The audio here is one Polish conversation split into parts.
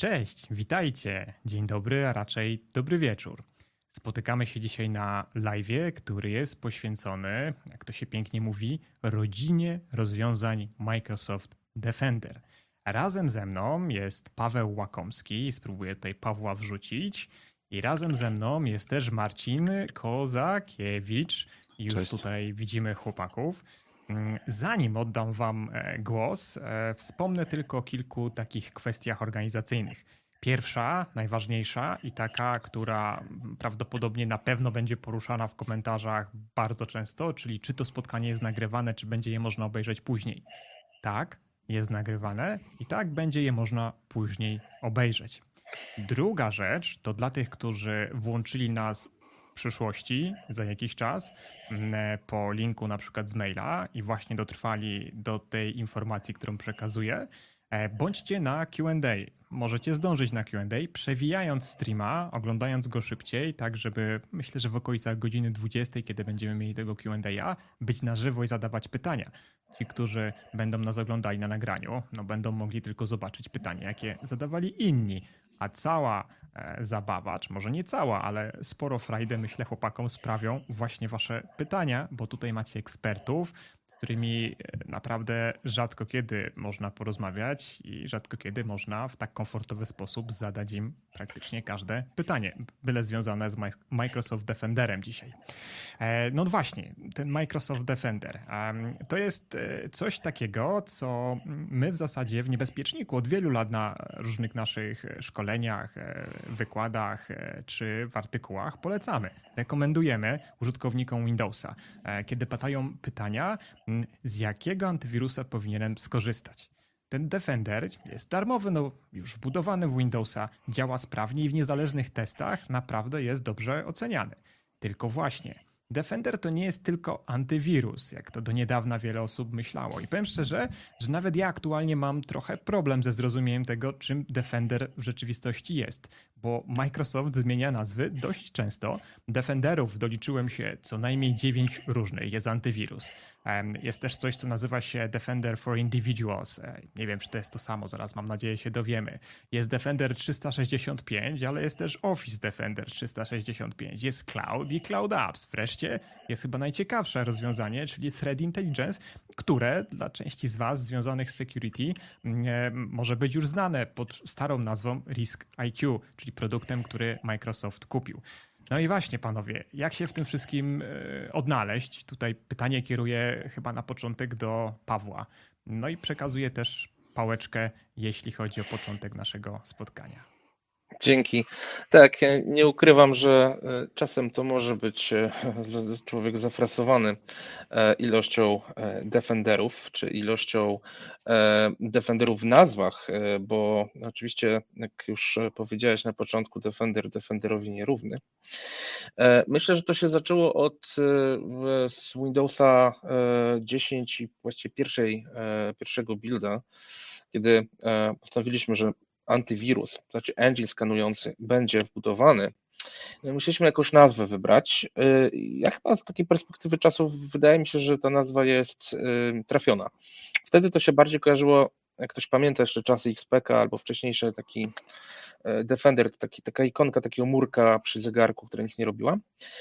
Cześć, witajcie. Dzień dobry, a raczej dobry wieczór. Spotykamy się dzisiaj na live'ie, który jest poświęcony, jak to się pięknie mówi, rodzinie rozwiązań Microsoft Defender. Razem ze mną jest Paweł Łakomski, spróbuję tutaj Pawła wrzucić. I razem ze mną jest też Marcin Kozakiewicz. I już Cześć. tutaj widzimy chłopaków. Zanim oddam wam głos, wspomnę tylko o kilku takich kwestiach organizacyjnych. Pierwsza, najważniejsza i taka, która prawdopodobnie na pewno będzie poruszana w komentarzach bardzo często, czyli czy to spotkanie jest nagrywane, czy będzie je można obejrzeć później. Tak, jest nagrywane i tak będzie je można później obejrzeć. Druga rzecz to dla tych, którzy włączyli nas w przyszłości, za jakiś czas, po linku na przykład z maila i właśnie dotrwali do tej informacji, którą przekazuję, bądźcie na Q&A. Możecie zdążyć na Q&A, przewijając streama, oglądając go szybciej, tak żeby, myślę, że w okolicach godziny 20, kiedy będziemy mieli tego Q&A, być na żywo i zadawać pytania. Ci, którzy będą nas oglądali na nagraniu, będą mogli tylko zobaczyć pytania, jakie zadawali inni. A cała zabawa, czy może nie cała, ale sporo frajdy, myślę, chłopakom sprawią właśnie wasze pytania, bo tutaj macie ekspertów, z którymi naprawdę rzadko kiedy można porozmawiać i rzadko kiedy można w tak komfortowy sposób zadać im praktycznie każde pytanie, byle związane z Microsoft Defenderem dzisiaj. No właśnie, ten Microsoft Defender to jest coś takiego, co my w zasadzie w Niebezpieczniku od wielu lat na różnych naszych szkoleniach, wykładach czy w artykułach polecamy. Rekomendujemy użytkownikom Windowsa, kiedy padają pytania, z jakiego antywirusa powinienem skorzystać. Ten Defender jest darmowy, już wbudowany w Windowsa, działa sprawnie i w niezależnych testach naprawdę jest dobrze oceniany. Tylko właśnie, Defender to nie jest tylko antywirus, jak to do niedawna wiele osób myślało. I powiem szczerze, że nawet ja aktualnie mam trochę problem ze zrozumieniem tego, czym Defender w rzeczywistości jest, bo Microsoft zmienia nazwy dość często. Defenderów doliczyłem się co najmniej 9 różnych, jest antywirus. Jest też coś, co nazywa się Defender for Individuals. Nie wiem, czy to jest to samo, zaraz mam nadzieję się dowiemy. Jest Defender 365, ale jest też Office Defender 365. Jest Cloud i Cloud Apps. Wreszcie jest chyba najciekawsze rozwiązanie, czyli Threat Intelligence, które dla części z was związanych z security może być już znane pod starą nazwą Risk IQ, czyli produktem, który Microsoft kupił. No i właśnie, panowie, jak się w tym wszystkim odnaleźć? Tutaj pytanie kieruję chyba na początek do Pawła. No i przekazuję też pałeczkę, jeśli chodzi o początek naszego spotkania. Dzięki. Tak, ja nie ukrywam, że czasem to może być człowiek zafrasowany ilością defenderów, czy ilością defenderów w nazwach, bo oczywiście, jak już powiedziałeś na początku, defender defenderowi nierówny. Myślę, że to się zaczęło od z Windowsa 10 i właściwie pierwszego builda, kiedy postanowiliśmy, że antywirus, to znaczy engine skanujący będzie wbudowany. Musieliśmy jakąś nazwę wybrać. Ja chyba z takiej perspektywy czasu wydaje mi się, że ta nazwa jest trafiona. Wtedy to się bardziej kojarzyło, jak ktoś pamięta jeszcze czasy XPK albo wcześniejsze taki Defender, to taka ikonka takiego murka przy zegarku, która nic nie robiła.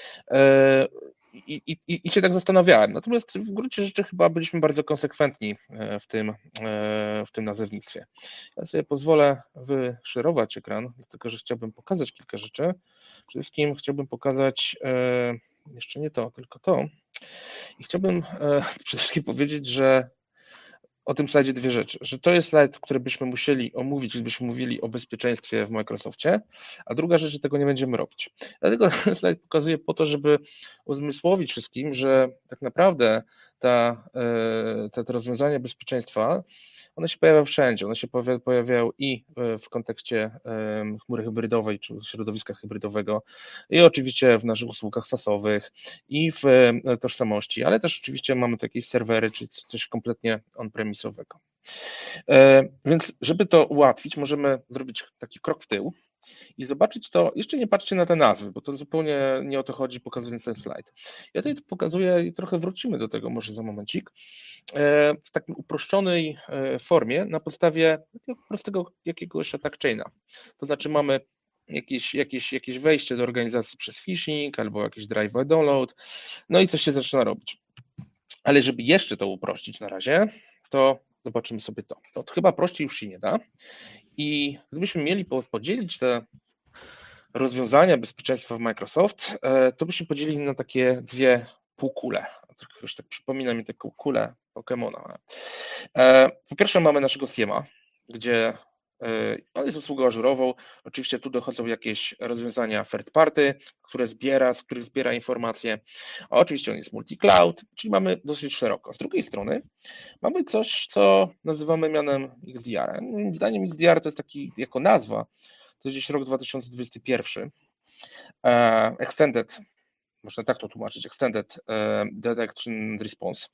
I się tak zastanawiałem. Natomiast w gruncie rzeczy chyba byliśmy bardzo konsekwentni w tym nazewnictwie. Ja sobie pozwolę wyszerować ekran, dlatego że chciałbym pokazać kilka rzeczy. Przede wszystkim chciałbym pokazać jeszcze nie to, tylko to. I chciałbym przede wszystkim powiedzieć, że o tym slajdzie dwie rzeczy, że to jest slajd, który byśmy musieli omówić, gdybyśmy mówili o bezpieczeństwie w Microsoftie, a druga rzecz, że tego nie będziemy robić. Dlatego ten slajd pokazuję po to, żeby uzmysłowić wszystkim, że tak naprawdę te rozwiązania bezpieczeństwa, one się pojawiają wszędzie, one się pojawiają i w kontekście chmury hybrydowej, czy środowiska hybrydowego, i oczywiście w naszych usługach SaaS-owych, i w tożsamości, ale też oczywiście mamy tu jakieś serwery, czy coś kompletnie on-premisowego. Więc żeby to ułatwić, możemy zrobić taki krok w tył i zobaczyć to, jeszcze nie patrzcie na te nazwy, bo to zupełnie nie o to chodzi, pokazując ten slajd. Ja tutaj pokazuję i trochę wrócimy do tego może za momencik, w takiej uproszczonej formie na podstawie takiego prostego jakiegoś attack chaina. To znaczy mamy jakieś wejście do organizacji przez phishing albo jakiś drive by download, no i coś się zaczyna robić. Ale żeby jeszcze to uprościć na razie, to zobaczymy sobie to. To chyba prościej już się nie da. I gdybyśmy mieli podzielić te rozwiązania bezpieczeństwa w Microsoft, to byśmy podzielili na takie dwie półkule. Jakoś tak przypomina mi taką kulę Pokemona. Po pierwsze mamy naszego SIEMa, gdzie on jest usługą ażurową. Oczywiście tu dochodzą jakieś rozwiązania third party, z których zbiera informacje. A oczywiście on jest multi-cloud, czyli mamy dosyć szeroko. Z drugiej strony mamy coś, co nazywamy mianem XDR. Moim zdaniem XDR to jest taki, jako nazwa, to jest gdzieś rok 2021. Extended, można tak to tłumaczyć, Extended Detection and Response.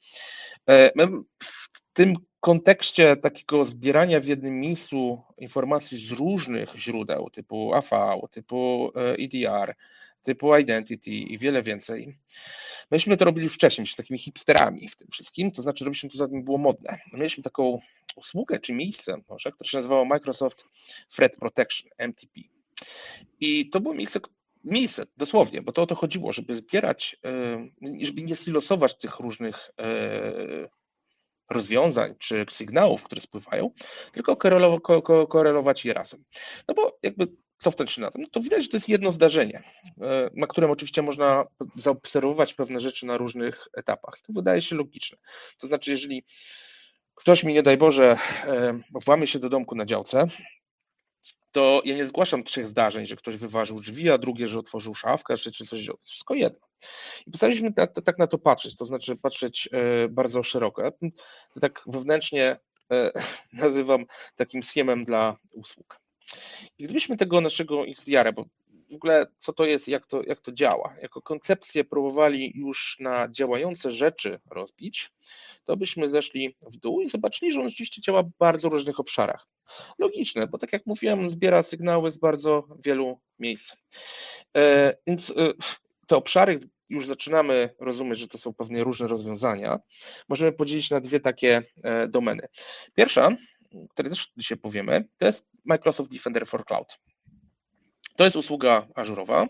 W tym kontekście takiego zbierania w jednym miejscu informacji z różnych źródeł, typu AV, typu EDR, typu Identity i wiele więcej. Myśmy to robili wcześniej, z takimi hipsterami w tym wszystkim, to znaczy, żebyśmy to zatem było modne. Mieliśmy taką usługę czy miejsce, może, które się nazywało Microsoft Threat Protection, MTP. I to było miejsce, dosłownie, bo to o to chodziło, żeby zbierać, żeby nie silosować tych różnych rozwiązań czy sygnałów, które spływają, tylko korelować je razem. No bo jakby cofnąć się na tym, no to widać, że to jest jedno zdarzenie, na którym oczywiście można zaobserwować pewne rzeczy na różnych etapach. I to wydaje się logiczne. To znaczy, jeżeli ktoś mi, nie daj Boże, włamie się do domku na działce, to ja nie zgłaszam 3 zdarzeń, że ktoś wyważył drzwi, a drugie, że otworzył szafkę, czy coś, to jest wszystko jedno. I postaraliśmy tak na to patrzeć, to znaczy patrzeć bardzo szeroko. Ja to tak wewnętrznie nazywam takim SIEM-em dla usług. I gdybyśmy tego naszego XDR-a, bo w ogóle co to jest, jak to działa, jako koncepcję próbowali już na działające rzeczy rozbić, to byśmy zeszli w dół i zobaczyli, że on rzeczywiście działa w bardzo różnych obszarach. Logiczne, bo tak jak mówiłem, zbiera sygnały z bardzo wielu miejsc. Więc te obszary już zaczynamy rozumieć, że to są pewnie różne rozwiązania. Możemy podzielić na dwie takie domeny. Pierwsza, o której też dzisiaj powiemy, to jest Microsoft Defender for Cloud. To jest usługa ażurowa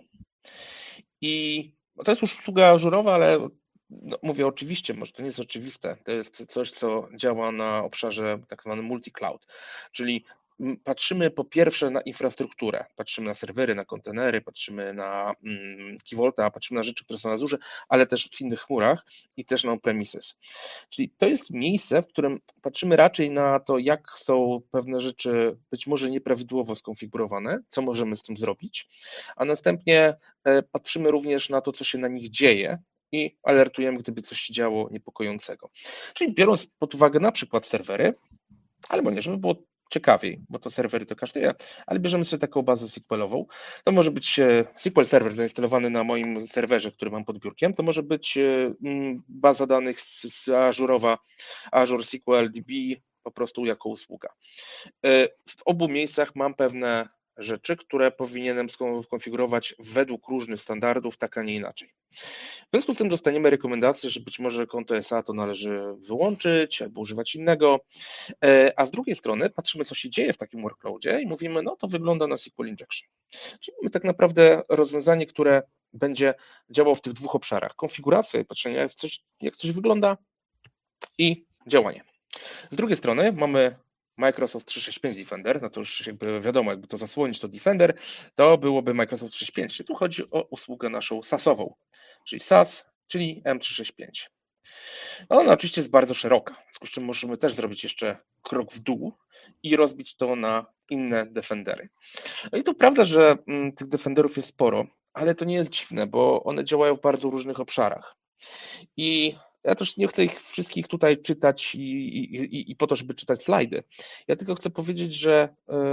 i to jest usługa ażurowa, ale no, mówię oczywiście, może to nie jest oczywiste, to jest coś, co działa na obszarze tak zwanym multi-cloud, czyli patrzymy po pierwsze na infrastrukturę, patrzymy na serwery, na kontenery, patrzymy na Key Vaulta, patrzymy na rzeczy, które są na Azurze, ale też w innych chmurach i też na on-premises. Czyli to jest miejsce, w którym patrzymy raczej na to, jak są pewne rzeczy być może nieprawidłowo skonfigurowane, co możemy z tym zrobić, a następnie patrzymy również na to, co się na nich dzieje i alertujemy, gdyby coś się działo niepokojącego. Czyli biorąc pod uwagę na przykład serwery, albo nie, żeby było ciekawiej, bo to serwery to każdy wie, ale bierzemy sobie taką bazę SQL-ową. To może być SQL Server zainstalowany na moim serwerze, który mam pod biurkiem, to może być baza danych z Azure'owa, Azure SQL DB, po prostu jako usługa. W obu miejscach mam pewne rzeczy, które powinienem skonfigurować według różnych standardów, tak a nie inaczej. W związku z tym dostaniemy rekomendację, że być może konto SA to należy wyłączyć albo używać innego, a z drugiej strony patrzymy, co się dzieje w takim workloadzie i mówimy, no to wygląda na SQL Injection. Czyli mamy tak naprawdę rozwiązanie, które będzie działało w tych dwóch obszarach. Konfiguracja i patrzenie, jak coś wygląda i działanie. Z drugiej strony mamy Microsoft 365 Defender, no to już jakby wiadomo, jakby to zasłonić to Defender, to byłoby Microsoft 365. Tu chodzi o usługę naszą SaaS-ową, czyli SaaS, czyli M365. No, ona oczywiście jest bardzo szeroka, w związku z czym możemy też zrobić jeszcze krok w dół i rozbić to na inne Defendery. No i to prawda, że tych Defenderów jest sporo, ale to nie jest dziwne, bo one działają w bardzo różnych obszarach. I ja też nie chcę ich wszystkich tutaj czytać i po to, żeby czytać slajdy. Ja tylko chcę powiedzieć, że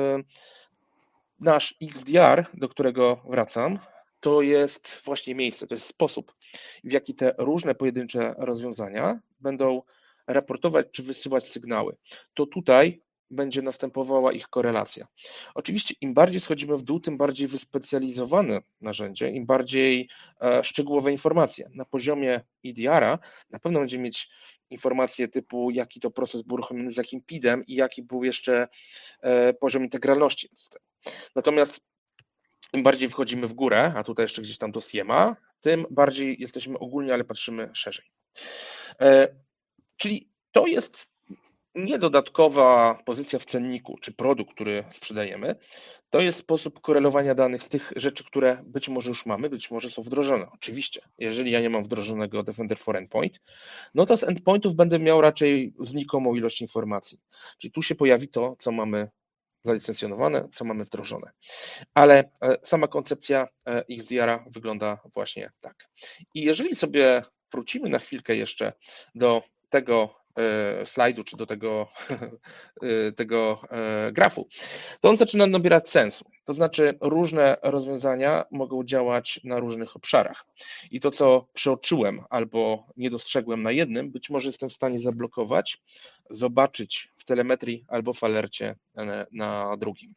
nasz XDR, do którego wracam, to jest właśnie miejsce, to jest sposób, w jaki te różne pojedyncze rozwiązania będą raportować czy wysyłać sygnały. To tutaj będzie następowała ich korelacja. Oczywiście im bardziej schodzimy w dół, tym bardziej wyspecjalizowane narzędzie, im bardziej szczegółowe informacje. Na poziomie EDR-a na pewno będzie mieć informacje typu, jaki to proces był uruchomiony z jakim PID-em i jaki był jeszcze poziom integralności systemu. Natomiast im bardziej wchodzimy w górę, a tutaj jeszcze gdzieś tam do SIEMA, tym bardziej jesteśmy ogólnie, ale patrzymy szerzej. Czyli to jest nie dodatkowa pozycja w cenniku, czy produkt, który sprzedajemy, to jest sposób korelowania danych z tych rzeczy, które być może już mamy, być może są wdrożone. Oczywiście, jeżeli ja nie mam wdrożonego Defender for Endpoint, no to z endpointów będę miał raczej znikomą ilość informacji. Czyli tu się pojawi to, co mamy zalicencjonowane, co mamy wdrożone. Ale sama koncepcja XDR-a wygląda właśnie tak. I jeżeli sobie wrócimy na chwilkę jeszcze do tego slajdu, czy do tego grafu, to on zaczyna nabierać sensu. To znaczy różne rozwiązania mogą działać na różnych obszarach. I to, co przeoczyłem albo nie dostrzegłem na jednym, być może jestem w stanie zablokować, zobaczyć w telemetrii albo w alercie na drugim.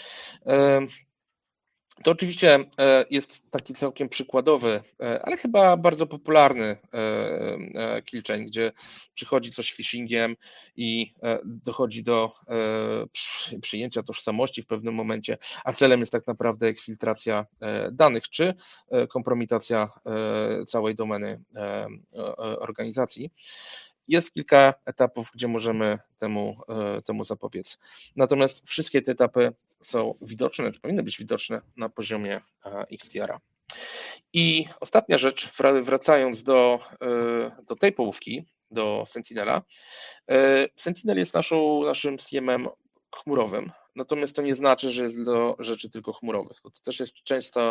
To oczywiście jest taki całkiem przykładowy, ale chyba bardzo popularny kill chain, gdzie przychodzi coś phishingiem i dochodzi do przyjęcia tożsamości w pewnym momencie, a celem jest tak naprawdę eksfiltracja danych czy kompromitacja całej domeny organizacji. Jest kilka etapów, gdzie możemy temu zapobiec. Natomiast wszystkie te etapy są widoczne, czy powinny być widoczne na poziomie XDR-a. I ostatnia rzecz, wracając do tej połówki, do Sentinela. Sentinel jest naszym SIEM-em chmurowym, natomiast to nie znaczy, że jest do rzeczy tylko chmurowych. To też jest często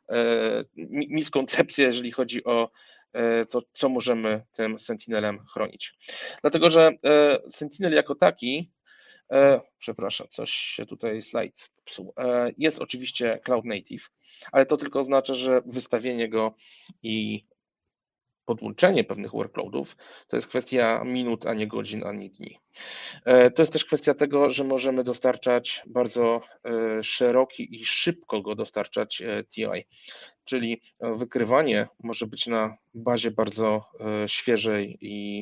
miskoncepcja, jeżeli chodzi o to, co możemy tym Sentinelem chronić. Dlatego, że Sentinel jako taki, przepraszam, coś się tutaj slajd popsuł, jest oczywiście cloud native, ale to tylko oznacza, że wystawienie go i podłączenie pewnych workloadów to jest kwestia minut, a nie godzin, ani dni. To jest też kwestia tego, że możemy dostarczać bardzo szeroki i szybko go dostarczać TI, czyli wykrywanie może być na bazie bardzo świeżych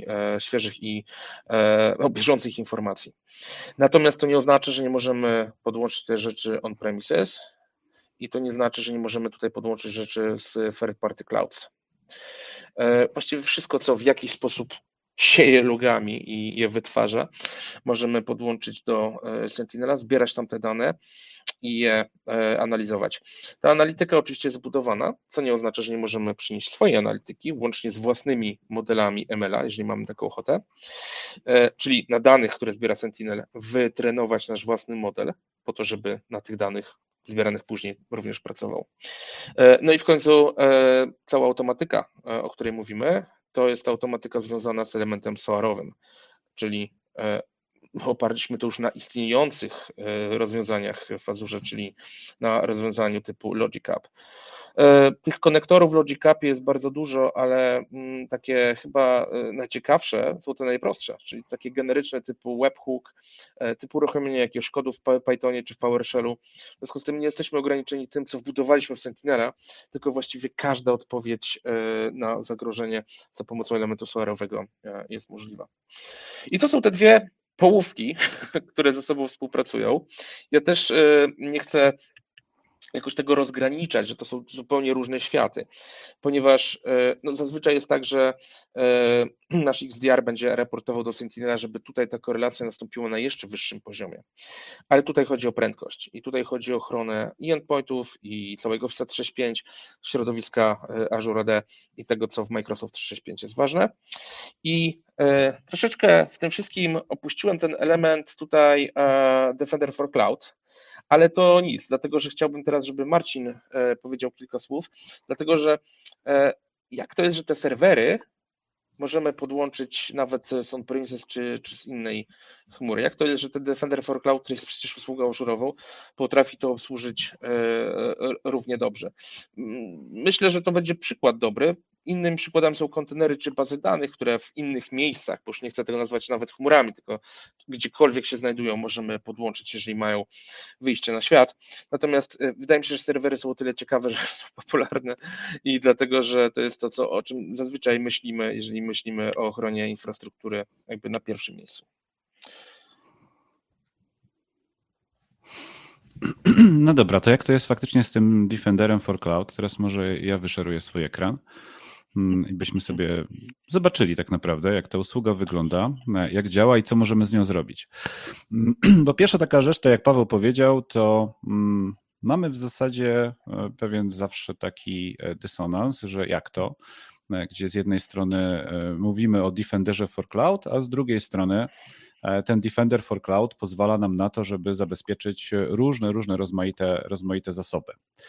i bieżących informacji. Natomiast to nie oznacza, że nie możemy podłączyć te rzeczy on-premises i to nie znaczy, że nie możemy tutaj podłączyć rzeczy z third party clouds. Właściwie wszystko, co w jakiś sposób sieje logami i je wytwarza, możemy podłączyć do Sentinela, zbierać tam te dane i je analizować. Ta analityka oczywiście jest zbudowana, co nie oznacza, że nie możemy przynieść swojej analityki, łącznie z własnymi modelami ML-a, jeżeli mamy taką ochotę, czyli na danych, które zbiera Sentinel, wytrenować nasz własny model, po to, żeby na tych danych zbieranych później również pracował. No i w końcu cała automatyka, o której mówimy, to jest automatyka związana z elementem SOAR-owym, czyli oparliśmy to już na istniejących rozwiązaniach w Azure, czyli na rozwiązaniu typu LogicApp. Tych konektorów w LogicAppie jest bardzo dużo, ale takie chyba najciekawsze są te najprostsze, czyli takie generyczne typu webhook, typu uruchomienie jakiegoś kodu w Pythonie czy w PowerShellu. W związku z tym nie jesteśmy ograniczeni tym, co wbudowaliśmy w Sentinela, tylko właściwie każda odpowiedź na zagrożenie za pomocą elementu SOAR-owego jest możliwa. I to są te dwie połówki, które ze sobą współpracują. Ja też nie chcę jakoś tego rozgraniczać, że to są zupełnie różne światy, ponieważ no, zazwyczaj jest tak, że nasz XDR będzie raportował do Sentinela, żeby tutaj ta korelacja nastąpiła na jeszcze wyższym poziomie. Ale tutaj chodzi o prędkość i tutaj chodzi o ochronę i endpointów, i całego Office 365, środowiska Azure AD i tego, co w Microsoft 365 jest ważne. I troszeczkę w tym wszystkim opuściłem ten element tutaj Defender for Cloud, ale to nic, dlatego że chciałbym teraz, żeby Marcin powiedział kilka słów, dlatego że jak to jest, że te serwery możemy podłączyć nawet z on-premises czy z innej chmury. Jak to jest, że ten Defender for Cloud, który jest przecież usługą ażurową, potrafi to obsłużyć równie dobrze. Myślę, że to będzie przykład dobry, Innym przykładem są kontenery czy bazy danych, które w innych miejscach, bo już nie chcę tego nazwać nawet chmurami, tylko gdziekolwiek się znajdują, możemy podłączyć, jeżeli mają wyjście na świat. Natomiast wydaje mi się, że serwery są o tyle ciekawe, że są popularne i dlatego, że to jest to, o czym zazwyczaj myślimy, jeżeli myślimy o ochronie infrastruktury jakby na pierwszym miejscu. No dobra, to jak to jest faktycznie z tym Defenderem for Cloud? Teraz może ja wyszeruję swój ekran i byśmy sobie zobaczyli tak naprawdę, jak ta usługa wygląda, jak działa i co możemy z nią zrobić. Bo pierwsza taka rzecz, to jak Paweł powiedział, to mamy w zasadzie pewien zawsze taki dysonans, że jak to, gdzie z jednej strony mówimy o Defenderze for Cloud, a z drugiej strony ten Defender for Cloud pozwala nam na to, żeby zabezpieczyć różne rozmaite zasoby.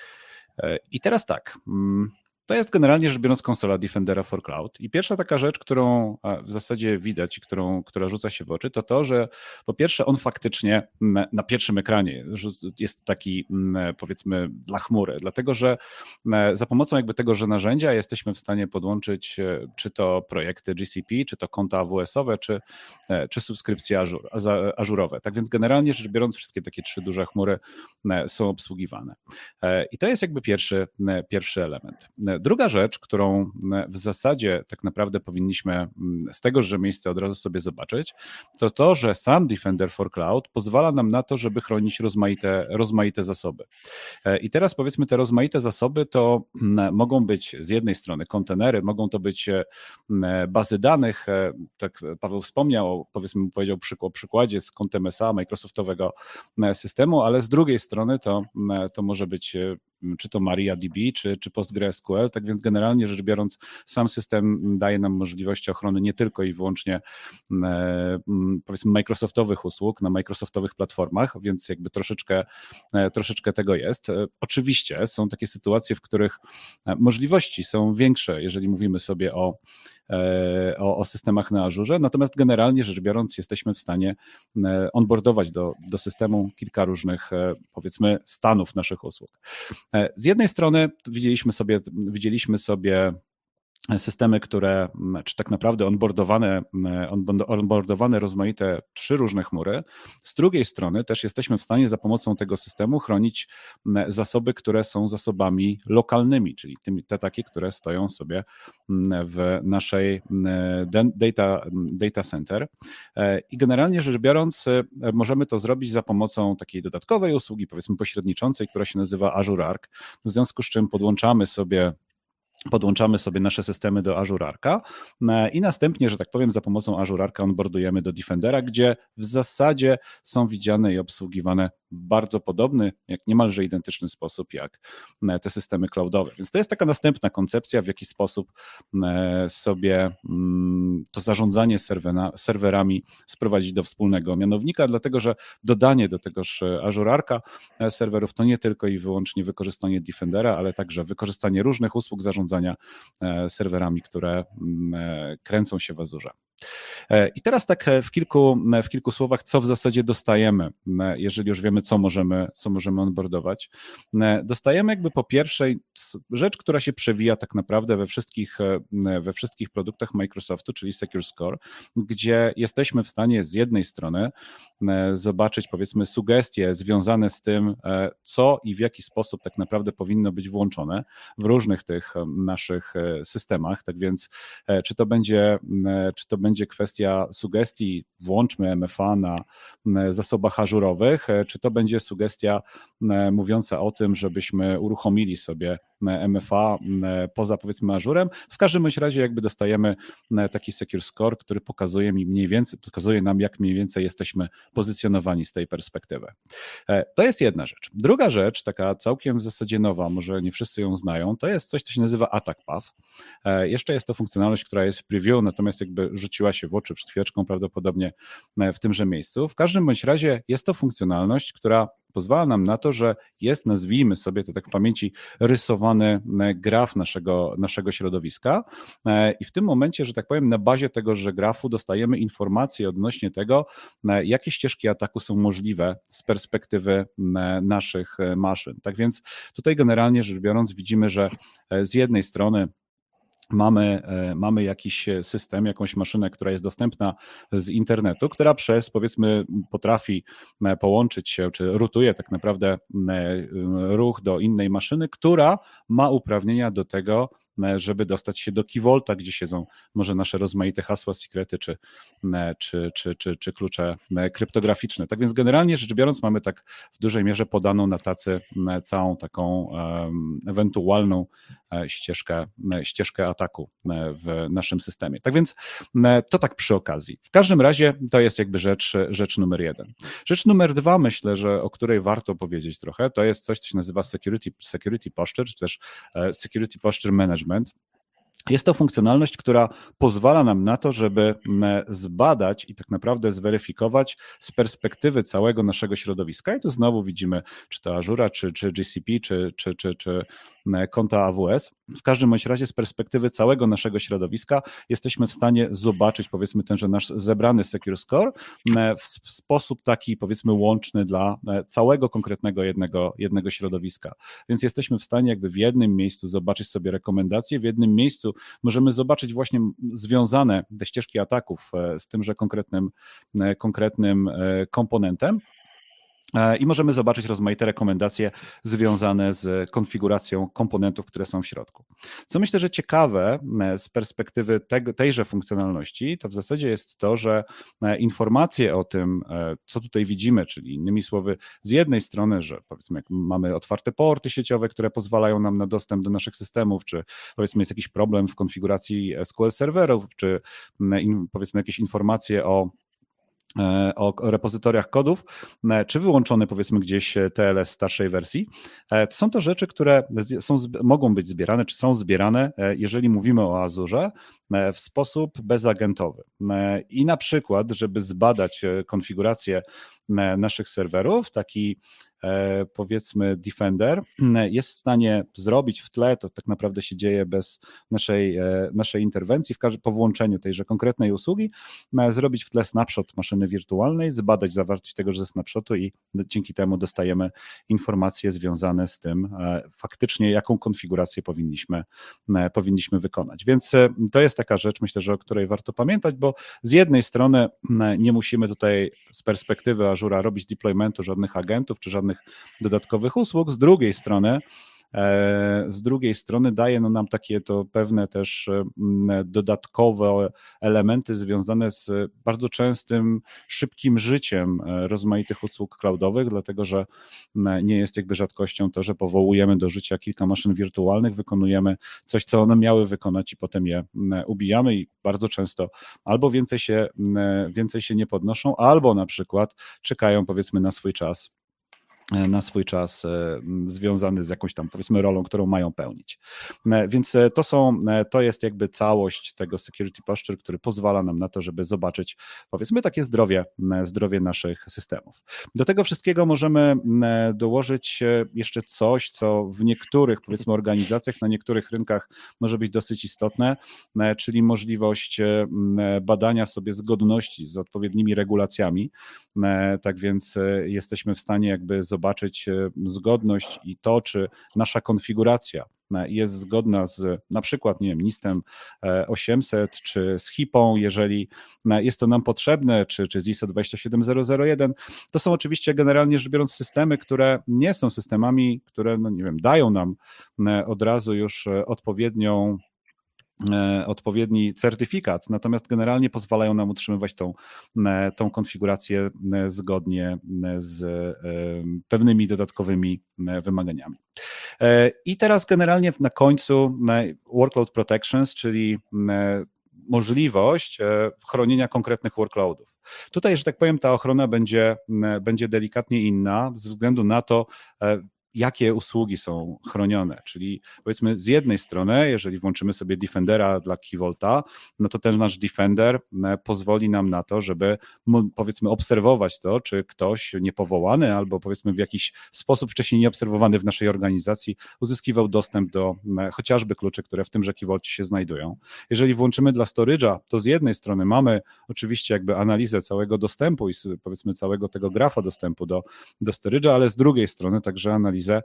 I teraz tak, to jest generalnie rzecz biorąc konsola Defendera for Cloud i pierwsza taka rzecz, którą w zasadzie widać i która rzuca się w oczy, to to, że po pierwsze on faktycznie na pierwszym ekranie jest taki powiedzmy dla chmury, dlatego że za pomocą jakby tegoże narzędzia jesteśmy w stanie podłączyć czy to projekty GCP, czy to konta AWS-owe, czy subskrypcje ażurowe. Tak więc generalnie rzecz biorąc wszystkie takie trzy duże chmury są obsługiwane. I to jest jakby pierwszy element. Druga rzecz, którą w zasadzie tak naprawdę powinniśmy z tegoże miejsca od razu sobie zobaczyć, to to, że sam Defender for Cloud pozwala nam na to, żeby chronić rozmaite zasoby. I teraz powiedzmy te rozmaite zasoby to mogą być z jednej strony kontenery, mogą to być bazy danych, tak Paweł wspomniał, powiedzmy powiedział o przykładzie z kontem SA Microsoftowego systemu, ale z drugiej strony to może być czy to MariaDB, czy PostgreSQL, tak więc generalnie rzecz biorąc sam system daje nam możliwość ochrony nie tylko i wyłącznie powiedzmy Microsoftowych usług na Microsoftowych platformach, więc jakby troszeczkę tego jest. Oczywiście są takie sytuacje, w których możliwości są większe, jeżeli mówimy sobie o systemach na Azurze, natomiast generalnie rzecz biorąc jesteśmy w stanie onboardować do systemu kilka różnych powiedzmy stanów naszych usług. Z jednej strony widzieliśmy sobie systemy, czy tak naprawdę onboardowane rozmaite trzy różne chmury. Z drugiej strony też jesteśmy w stanie za pomocą tego systemu chronić zasoby, które są zasobami lokalnymi, czyli te takie, które stoją sobie w naszej data center. I generalnie rzecz biorąc możemy to zrobić za pomocą takiej dodatkowej usługi, powiedzmy pośredniczącej, która się nazywa Azure Arc, w związku z czym podłączamy sobie nasze systemy do Azure Arca i następnie, że tak powiem, za pomocą Azure Arca onboardujemy do Defendera, gdzie w zasadzie są widziane i obsługiwane w bardzo podobny, jak niemalże identyczny sposób jak te systemy cloudowe. Więc to jest taka następna koncepcja, w jaki sposób sobie to zarządzanie serwerami sprowadzić do wspólnego mianownika, dlatego że dodanie do tegoż Azure Arca serwerów to nie tylko i wyłącznie wykorzystanie Defendera, ale także wykorzystanie różnych usług zarządzania serwerami, które kręcą się w Azurze. I teraz tak w kilku słowach, co w zasadzie dostajemy, jeżeli już wiemy, co możemy onboardować. Dostajemy jakby po pierwszej rzecz, która się przewija tak naprawdę we wszystkich produktach Microsoftu, czyli Secure Score, gdzie jesteśmy w stanie z jednej strony zobaczyć powiedzmy sugestie związane z tym, co i w jaki sposób tak naprawdę powinno być włączone w różnych tych naszych systemach, tak więc czy to będzie kwestia sugestii, włączmy MFA na zasobach ażurowych, czy to będzie sugestia mówiąca o tym, żebyśmy uruchomili sobie MFA poza powiedzmy Azurem. W każdym bądź razie jakby dostajemy taki Secure Score, który pokazuje nam, jak mniej więcej jesteśmy pozycjonowani z tej perspektywy. To jest jedna rzecz. Druga rzecz, taka całkiem w zasadzie nowa, może nie wszyscy ją znają, to jest coś, co się nazywa Attack Path. Jeszcze jest to funkcjonalność, która jest w preview, natomiast jakby rzuciła się w oczy przed chwileczką prawdopodobnie w tymże miejscu. W każdym bądź razie jest to funkcjonalność, która pozwala nam na to, że jest, nazwijmy sobie to tak w pamięci, rysowany graf naszego środowiska i w tym momencie, że tak powiem, na bazie tegoże grafu dostajemy informacje odnośnie tego, jakie ścieżki ataku są możliwe z perspektywy naszych maszyn. Tak więc tutaj generalnie rzecz biorąc widzimy, że z jednej strony mamy jakiś system, jakąś maszynę, która jest dostępna z internetu, która powiedzmy potrafi połączyć się, czy rutuje tak naprawdę ruch do innej maszyny, która ma uprawnienia do tego, żeby dostać się do Key Vaulta, gdzie siedzą może nasze rozmaite hasła, sekrety, czy klucze kryptograficzne. Tak więc generalnie rzecz biorąc mamy tak w dużej mierze podaną na tacy całą taką ewentualną ścieżkę ataku w naszym systemie. Tak więc to tak przy okazji. W każdym razie to jest jakby rzecz numer 1. Rzecz numer 2, myślę, że o której warto powiedzieć trochę, to jest coś, co się nazywa security posture, czy też security posture management. Jest to funkcjonalność, która pozwala nam na to, żeby zbadać i tak naprawdę zweryfikować z perspektywy całego naszego środowiska. I tu znowu widzimy, czy to Azure, czy GCP, czy konta AWS. W każdym bądź razie z perspektywy całego naszego środowiska jesteśmy w stanie zobaczyć, powiedzmy, tenże nasz zebrany Secure Score w sposób taki, powiedzmy, łączny dla całego konkretnego jednego środowiska. Więc jesteśmy w stanie jakby w jednym miejscu zobaczyć sobie rekomendacje, w jednym miejscu możemy zobaczyć właśnie związane te ścieżki ataków z tymże konkretnym komponentem. I możemy zobaczyć rozmaite rekomendacje związane z konfiguracją komponentów, które są w środku. Co myślę, że ciekawe z perspektywy tejże funkcjonalności, to w zasadzie jest to, że informacje o tym, co tutaj widzimy, czyli innymi słowy, z jednej strony, że powiedzmy, jak mamy otwarte porty sieciowe, które pozwalają nam na dostęp do naszych systemów, czy powiedzmy jest jakiś problem w konfiguracji SQL serwerów, czy powiedzmy jakieś informacje o repozytoriach kodów, czy wyłączone powiedzmy gdzieś TLS starszej wersji. To są to rzeczy, które mogą być zbierane, czy są zbierane, jeżeli mówimy o Azurze, w sposób bezagentowy. I na przykład, żeby zbadać konfigurację naszych serwerów, taki powiedzmy Defender jest w stanie zrobić w tle, to tak naprawdę się dzieje bez naszej interwencji, po włączeniu tejże konkretnej usługi, zrobić w tle snapshot maszyny wirtualnej, zbadać zawartość tegoże snapshotu i dzięki temu dostajemy informacje związane z tym faktycznie, jaką konfigurację powinniśmy wykonać. Więc to jest taka rzecz, myślę, że o której warto pamiętać, bo z jednej strony nie musimy tutaj z perspektywy Azura robić deploymentu żadnych agentów czy żadnych dodatkowych usług, z drugiej strony daje nam takie to pewne też dodatkowe elementy związane z bardzo częstym, szybkim życiem rozmaitych usług cloudowych, dlatego że nie jest jakby rzadkością to, że powołujemy do życia kilka maszyn wirtualnych, wykonujemy coś, co one miały wykonać i potem je ubijamy i bardzo często albo więcej się nie podnoszą, albo na przykład czekają powiedzmy na swój czas związany z jakąś tam powiedzmy rolą, którą mają pełnić. Więc to jest jakby całość tego security posture, który pozwala nam na to, żeby zobaczyć powiedzmy takie zdrowie naszych systemów. Do tego wszystkiego możemy dołożyć jeszcze coś, co w niektórych powiedzmy organizacjach, na niektórych rynkach może być dosyć istotne, czyli możliwość badania sobie zgodności z odpowiednimi regulacjami. Tak więc jesteśmy w stanie jakby zobaczyć zgodność i to, czy nasza konfiguracja jest zgodna z na przykład, nie wiem, NIST-em 800 czy z HIPA, jeżeli jest to nam potrzebne, czy z ISO 27001. To są oczywiście generalnie rzecz biorąc systemy, które nie są systemami, które no nie wiem, dają nam od razu już odpowiedni certyfikat, natomiast generalnie pozwalają nam utrzymywać tą konfigurację zgodnie z pewnymi dodatkowymi wymaganiami. I teraz generalnie na końcu workload protections, czyli możliwość chronienia konkretnych workloadów. Tutaj, że tak powiem, ta ochrona będzie delikatnie inna ze względu na to, jakie usługi są chronione, czyli powiedzmy z jednej strony, jeżeli włączymy sobie Defendera dla Key Vaulta, no to ten nasz Defender pozwoli nam na to, żeby powiedzmy obserwować to, czy ktoś niepowołany albo powiedzmy w jakiś sposób wcześniej nieobserwowany w naszej organizacji uzyskiwał dostęp do chociażby kluczy, które w tymże Key Vaulcie się znajdują. Jeżeli włączymy dla Storage'a, to z jednej strony mamy oczywiście jakby analizę całego dostępu i powiedzmy całego tego grafa dostępu do Storage'a, ale z drugiej strony także analizę analizę,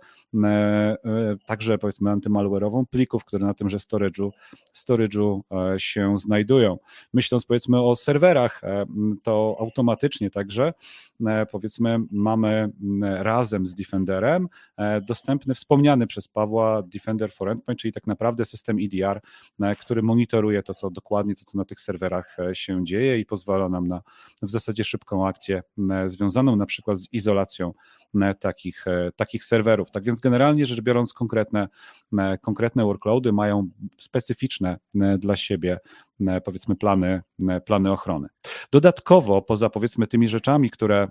także powiedzmy antymalware'ową, plików, które na tymże storage'u się znajdują. Myśląc powiedzmy o serwerach, to automatycznie także powiedzmy mamy razem z Defenderem dostępny wspomniany przez Pawła Defender for Endpoint, czyli tak naprawdę system EDR, który monitoruje to, co dokładnie, co na tych serwerach się dzieje i pozwala nam na w zasadzie szybką akcję związaną na przykład z izolacją takich serwerów. Tak więc generalnie rzecz biorąc konkretne workloady mają specyficzne dla siebie powiedzmy plany ochrony. Dodatkowo poza powiedzmy tymi rzeczami,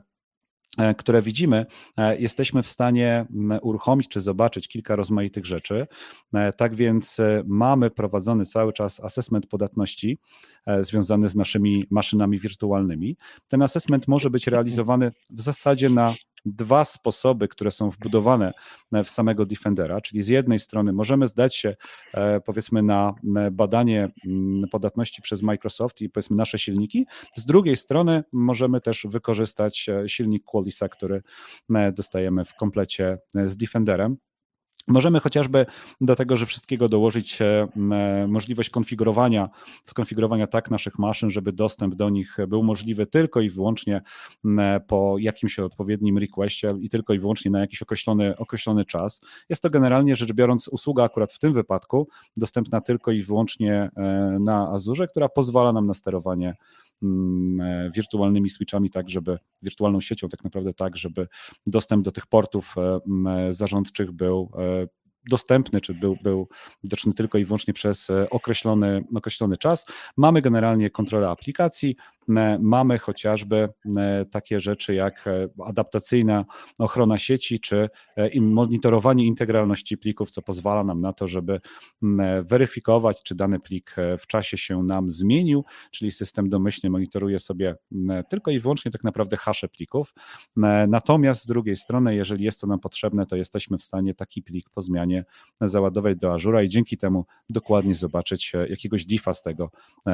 które widzimy, jesteśmy w stanie uruchomić czy zobaczyć kilka rozmaitych rzeczy. Tak więc mamy prowadzony cały czas assessment podatności związany z naszymi maszynami wirtualnymi. Ten assessment może być realizowany w zasadzie na dwa sposoby, które są wbudowane w samego Defendera, czyli z jednej strony możemy zdać się powiedzmy na badanie podatności przez Microsoft i powiedzmy nasze silniki, z drugiej strony możemy też wykorzystać silnik Qualisa, który dostajemy w komplecie z Defenderem. Możemy chociażby do tego, że wszystkiego dołożyć możliwość skonfigurowania tak naszych maszyn, żeby dostęp do nich był możliwy tylko i wyłącznie po jakimś odpowiednim requestie i tylko i wyłącznie na jakiś określony czas. Jest to generalnie rzecz biorąc usługa akurat w tym wypadku dostępna tylko i wyłącznie na Azurze, która pozwala nam na sterowanie wirtualnymi switchami, tak żeby wirtualną siecią tak naprawdę tak, żeby dostęp do tych portów zarządczych był dostępny, czy był widoczny tylko i wyłącznie przez określony czas. Mamy generalnie kontrolę aplikacji, mamy chociażby takie rzeczy jak adaptacyjna ochrona sieci, czy monitorowanie integralności plików, co pozwala nam na to, żeby weryfikować, czy dany plik w czasie się nam zmienił, czyli system domyślnie monitoruje sobie tylko i wyłącznie tak naprawdę hasze plików. Natomiast z drugiej strony, jeżeli jest to nam potrzebne, to jesteśmy w stanie taki plik po zmianie załadować do Azura i dzięki temu dokładnie zobaczyć jakiegoś diffa z tego,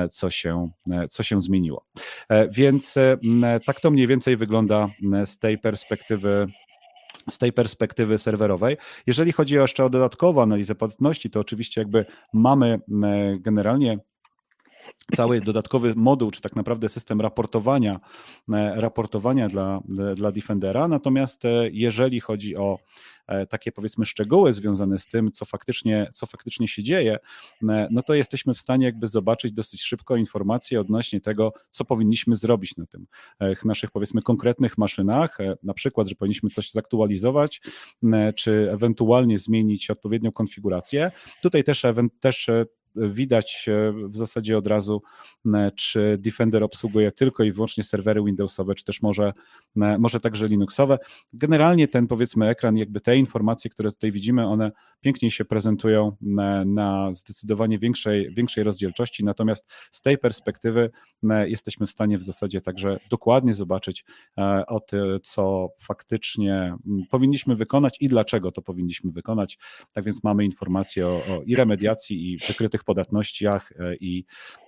co się zmieniło. Więc tak to mniej więcej wygląda z tej perspektywy serwerowej. Jeżeli chodzi jeszcze o dodatkową analizę podatności, to oczywiście jakby mamy generalnie cały dodatkowy moduł, czy tak naprawdę system raportowania dla Defendera, natomiast jeżeli chodzi o takie powiedzmy szczegóły związane z tym, co faktycznie się dzieje, no to jesteśmy w stanie jakby zobaczyć dosyć szybko informacje odnośnie tego, co powinniśmy zrobić na tym naszych powiedzmy konkretnych maszynach, na przykład, że powinniśmy coś zaktualizować, czy ewentualnie zmienić odpowiednią konfigurację. Tutaj też widać w zasadzie od razu, czy Defender obsługuje tylko i wyłącznie serwery Windowsowe, czy też może także Linuxowe. Generalnie ten powiedzmy ekran, jakby te informacje, które tutaj widzimy, one piękniej się prezentują na zdecydowanie większej rozdzielczości, natomiast z tej perspektywy jesteśmy w stanie w zasadzie także dokładnie zobaczyć o tym, co faktycznie powinniśmy wykonać i dlaczego to powinniśmy wykonać. Tak więc mamy informacje o i remediacji, i wykrytych podatnościach i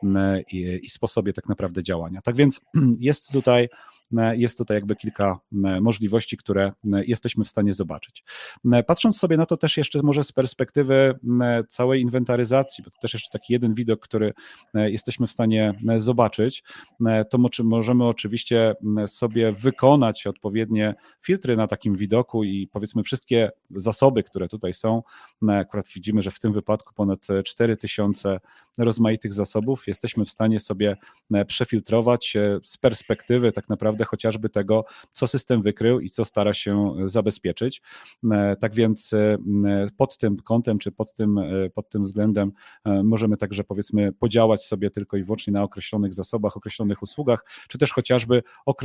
sposobie tak naprawdę działania. Tak więc jest tutaj jakby kilka możliwości, które jesteśmy w stanie zobaczyć. Patrząc sobie na to też jeszcze może z perspektywy całej inwentaryzacji, bo to też jeszcze taki jeden widok, który jesteśmy w stanie zobaczyć, to możemy oczywiście sobie wykonać odpowiednie filtry na takim widoku i powiedzmy wszystkie zasoby, które tutaj są, akurat widzimy, że w tym wypadku ponad 4000 rozmaitych zasobów jesteśmy w stanie sobie przefiltrować z perspektywy tak naprawdę chociażby tego, co system wykrył i co stara się zabezpieczyć. Tak więc pod tym kątem, czy pod tym względem możemy także powiedzmy podziałać sobie tylko i wyłącznie na określonych zasobach, określonych usługach, czy też chociażby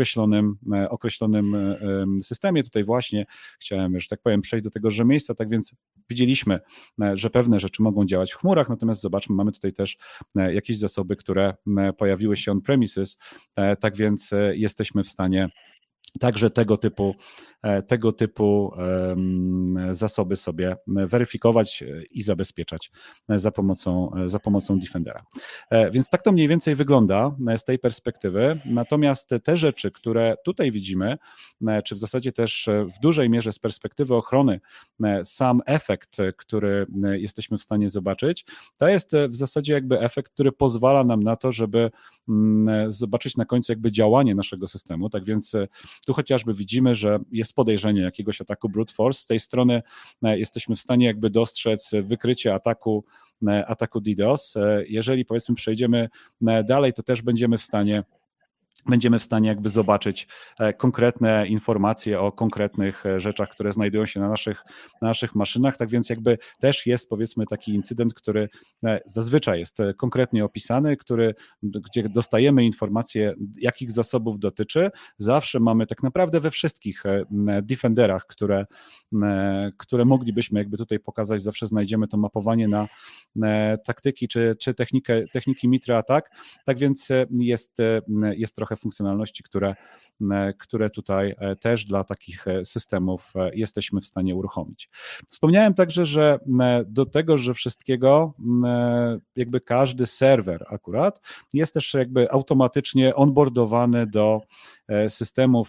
określonym systemie. Tutaj właśnie chciałem, że tak powiem, przejść do tegoże miejsca, tak więc widzieliśmy, że pewne rzeczy mogą działać w chmurach, natomiast zobaczmy, mamy tutaj też jakieś zasoby, które pojawiły się on-premises, tak więc jesteśmy w stanie także tego typu tego typu zasoby sobie weryfikować i zabezpieczać za pomocą Defendera. Więc tak to mniej więcej wygląda z tej perspektywy. Natomiast te rzeczy, które tutaj widzimy, czy w zasadzie też w dużej mierze z perspektywy ochrony, sam efekt, który jesteśmy w stanie zobaczyć, to jest w zasadzie jakby efekt, który pozwala nam na to, żeby zobaczyć na końcu jakby działanie naszego systemu. Tak więc tu chociażby widzimy, że jest podejrzenie jakiegoś ataku brute force. Z tej strony jesteśmy w stanie jakby dostrzec wykrycie ataku DDoS. Jeżeli powiedzmy przejdziemy dalej, to też będziemy w stanie jakby zobaczyć konkretne informacje o konkretnych rzeczach, które znajdują się na naszych maszynach. Tak więc jakby też jest powiedzmy taki incydent, który zazwyczaj jest konkretnie opisany, gdzie dostajemy informacje, jakich zasobów dotyczy. Zawsze mamy tak naprawdę we wszystkich defenderach, które moglibyśmy jakby tutaj pokazać, zawsze znajdziemy to mapowanie na taktyki czy techniki Mitra Attack. Tak więc jest trochę funkcjonalności, które tutaj też dla takich systemów jesteśmy w stanie uruchomić. Wspomniałem także, że do tego, że wszystkiego jakby każdy serwer akurat jest też jakby automatycznie onboardowany do systemu,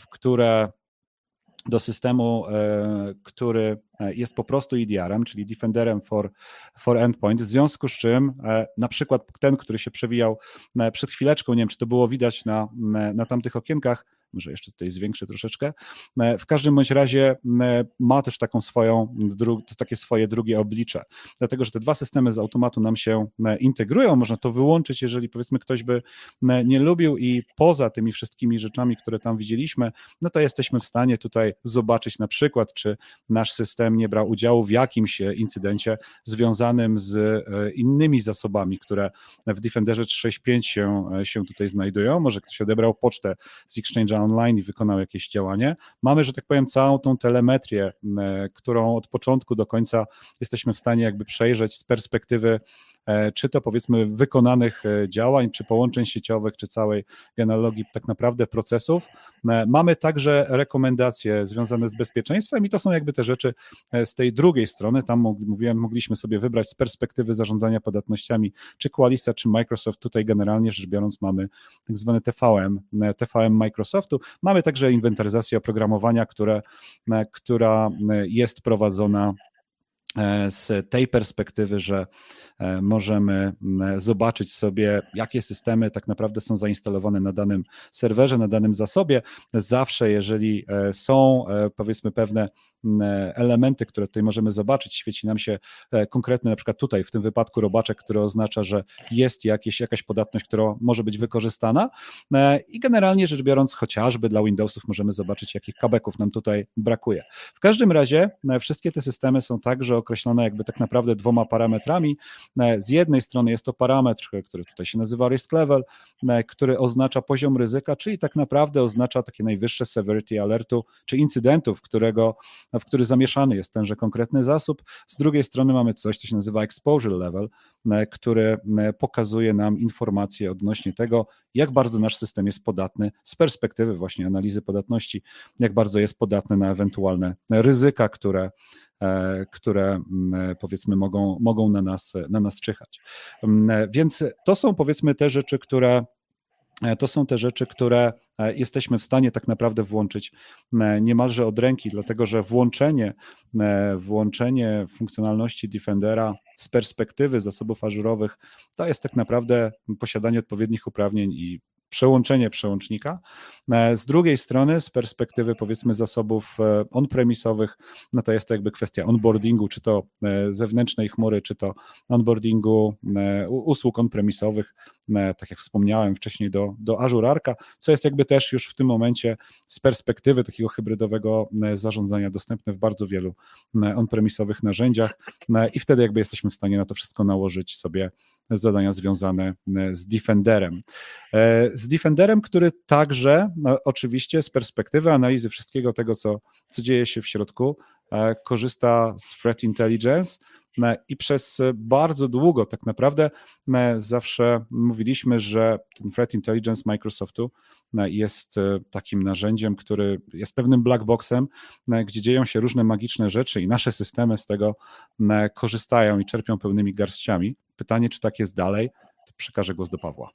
który jest po prostu EDR-em, czyli Defenderem for Endpoint, w związku z czym na przykład ten, który się przewijał przed chwileczką, nie wiem, czy to było widać na tamtych okienkach, może jeszcze tutaj zwiększę troszeczkę, w każdym bądź razie ma też takie swoje drugie oblicze, dlatego że te dwa systemy z automatu nam się integrują, można to wyłączyć, jeżeli powiedzmy ktoś by nie lubił i poza tymi wszystkimi rzeczami, które tam widzieliśmy, no to jesteśmy w stanie tutaj zobaczyć na przykład, czy nasz system nie brał udziału w jakimś incydencie związanym z innymi zasobami, które w Defenderze 365 się tutaj znajdują, może ktoś odebrał pocztę z Exchange'a Online i wykonał jakieś działanie. Mamy, że tak powiem, całą tą telemetrię, którą od początku do końca jesteśmy w stanie jakby przejrzeć z perspektywy czy to powiedzmy wykonanych działań, czy połączeń sieciowych, czy całej genealogii tak naprawdę procesów. Mamy także rekomendacje związane z bezpieczeństwem i to są jakby te rzeczy z tej drugiej strony, tam mogliśmy sobie wybrać z perspektywy zarządzania podatnościami, czy Qualisa, czy Microsoft, tutaj generalnie rzecz biorąc mamy tak zwany TVM Microsoftu. Mamy także inwentaryzację oprogramowania, która jest prowadzona z tej perspektywy, że możemy zobaczyć sobie, jakie systemy tak naprawdę są zainstalowane na danym serwerze, na danym zasobie. Zawsze, jeżeli są powiedzmy pewne elementy, które tutaj możemy zobaczyć, świeci nam się konkretny, na przykład tutaj w tym wypadku robaczek, który oznacza, że jest jakaś podatność, która może być wykorzystana i generalnie rzecz biorąc chociażby dla Windowsów możemy zobaczyć, jakich kabeków nam tutaj brakuje. W każdym razie wszystkie te systemy są także określone jakby tak naprawdę dwoma parametrami. Z jednej strony jest to parametr, który tutaj się nazywa risk level, który oznacza poziom ryzyka, czyli tak naprawdę oznacza takie najwyższe severity alertu, czy incydentu, w który zamieszany jest tenże konkretny zasób. Z drugiej strony mamy coś, co się nazywa exposure level, który pokazuje nam informacje odnośnie tego, jak bardzo nasz system jest podatny z perspektywy właśnie analizy podatności, jak bardzo jest podatny na ewentualne ryzyka, które powiedzmy mogą na nas czyhać. Więc to są powiedzmy te rzeczy, które jesteśmy w stanie tak naprawdę włączyć niemalże od ręki, dlatego że włączenie funkcjonalności Defendera z perspektywy zasobów ażurowych to jest tak naprawdę posiadanie odpowiednich uprawnień i przełączenie przełącznika. Z drugiej strony, z perspektywy powiedzmy zasobów on-premisowych, no to jest to jakby kwestia onboardingu, czy to zewnętrznej chmury, czy to onboardingu usług on-premisowych, tak jak wspomniałem wcześniej do Azure Arca, co jest jakby też już w tym momencie z perspektywy takiego hybrydowego zarządzania dostępne w bardzo wielu on-premisowych narzędziach i wtedy jakby jesteśmy w stanie na to wszystko nałożyć sobie zadania związane z Defenderem. Z Defenderem, który także oczywiście z perspektywy analizy wszystkiego tego, co dzieje się w środku, korzysta z Threat Intelligence I przez bardzo długo tak naprawdę zawsze mówiliśmy, że ten Threat Intelligence Microsoftu jest takim narzędziem, który jest pewnym black boxem, gdzie dzieją się różne magiczne rzeczy i nasze systemy z tego korzystają i czerpią pełnymi garściami. Pytanie, czy tak jest dalej, to przekażę głos do Pawła.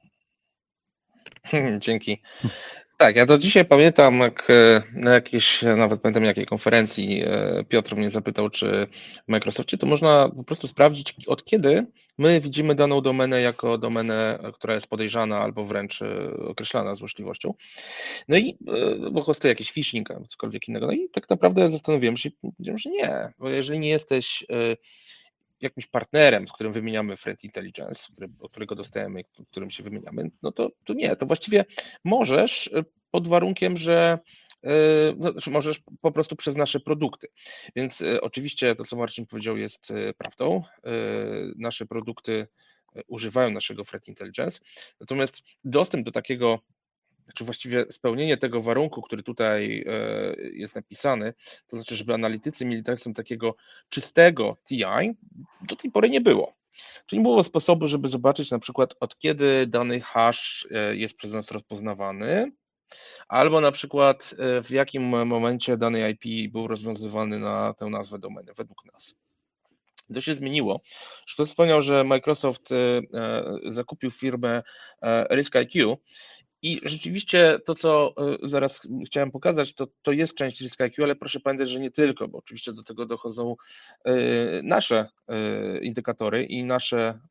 Dzięki. Tak, ja do dzisiaj pamiętam, jak na jakiejś, nawet pamiętam jakiej konferencji Piotr mnie zapytał, czy w Microsoftie to można po prostu sprawdzić, od kiedy my widzimy daną domenę jako domenę, która jest podejrzana albo wręcz określana złośliwością. No i bo hostuje jakiś phishing albo cokolwiek innego. No i tak naprawdę zastanowiłem się, że nie, bo jeżeli nie jesteś jakimś partnerem, z którym wymieniamy threat intelligence, od którego dostajemy, którym się wymieniamy, no to nie, to właściwie możesz pod warunkiem, że możesz po prostu przez nasze produkty. Więc oczywiście to, co Marcin powiedział, jest prawdą. Nasze produkty używają naszego threat intelligence, natomiast dostęp do takiego, czy właściwie spełnienie tego warunku, który tutaj jest napisany, to znaczy, żeby analitycy mieli dostęp takiego czystego TI, do tej pory nie było. Czyli nie było sposobu, żeby zobaczyć na przykład, od kiedy dany hash jest przez nas rozpoznawany, albo na przykład w jakim momencie dany IP był rozwiązywany na tę nazwę domeny według nas. To się zmieniło. Już wspomniał, że Microsoft zakupił firmę RiskIQ i rzeczywiście to, co zaraz chciałem pokazać, to jest część RiskIQ, ale proszę pamiętać, że nie tylko, bo oczywiście do tego dochodzą nasze indykatory i nasze,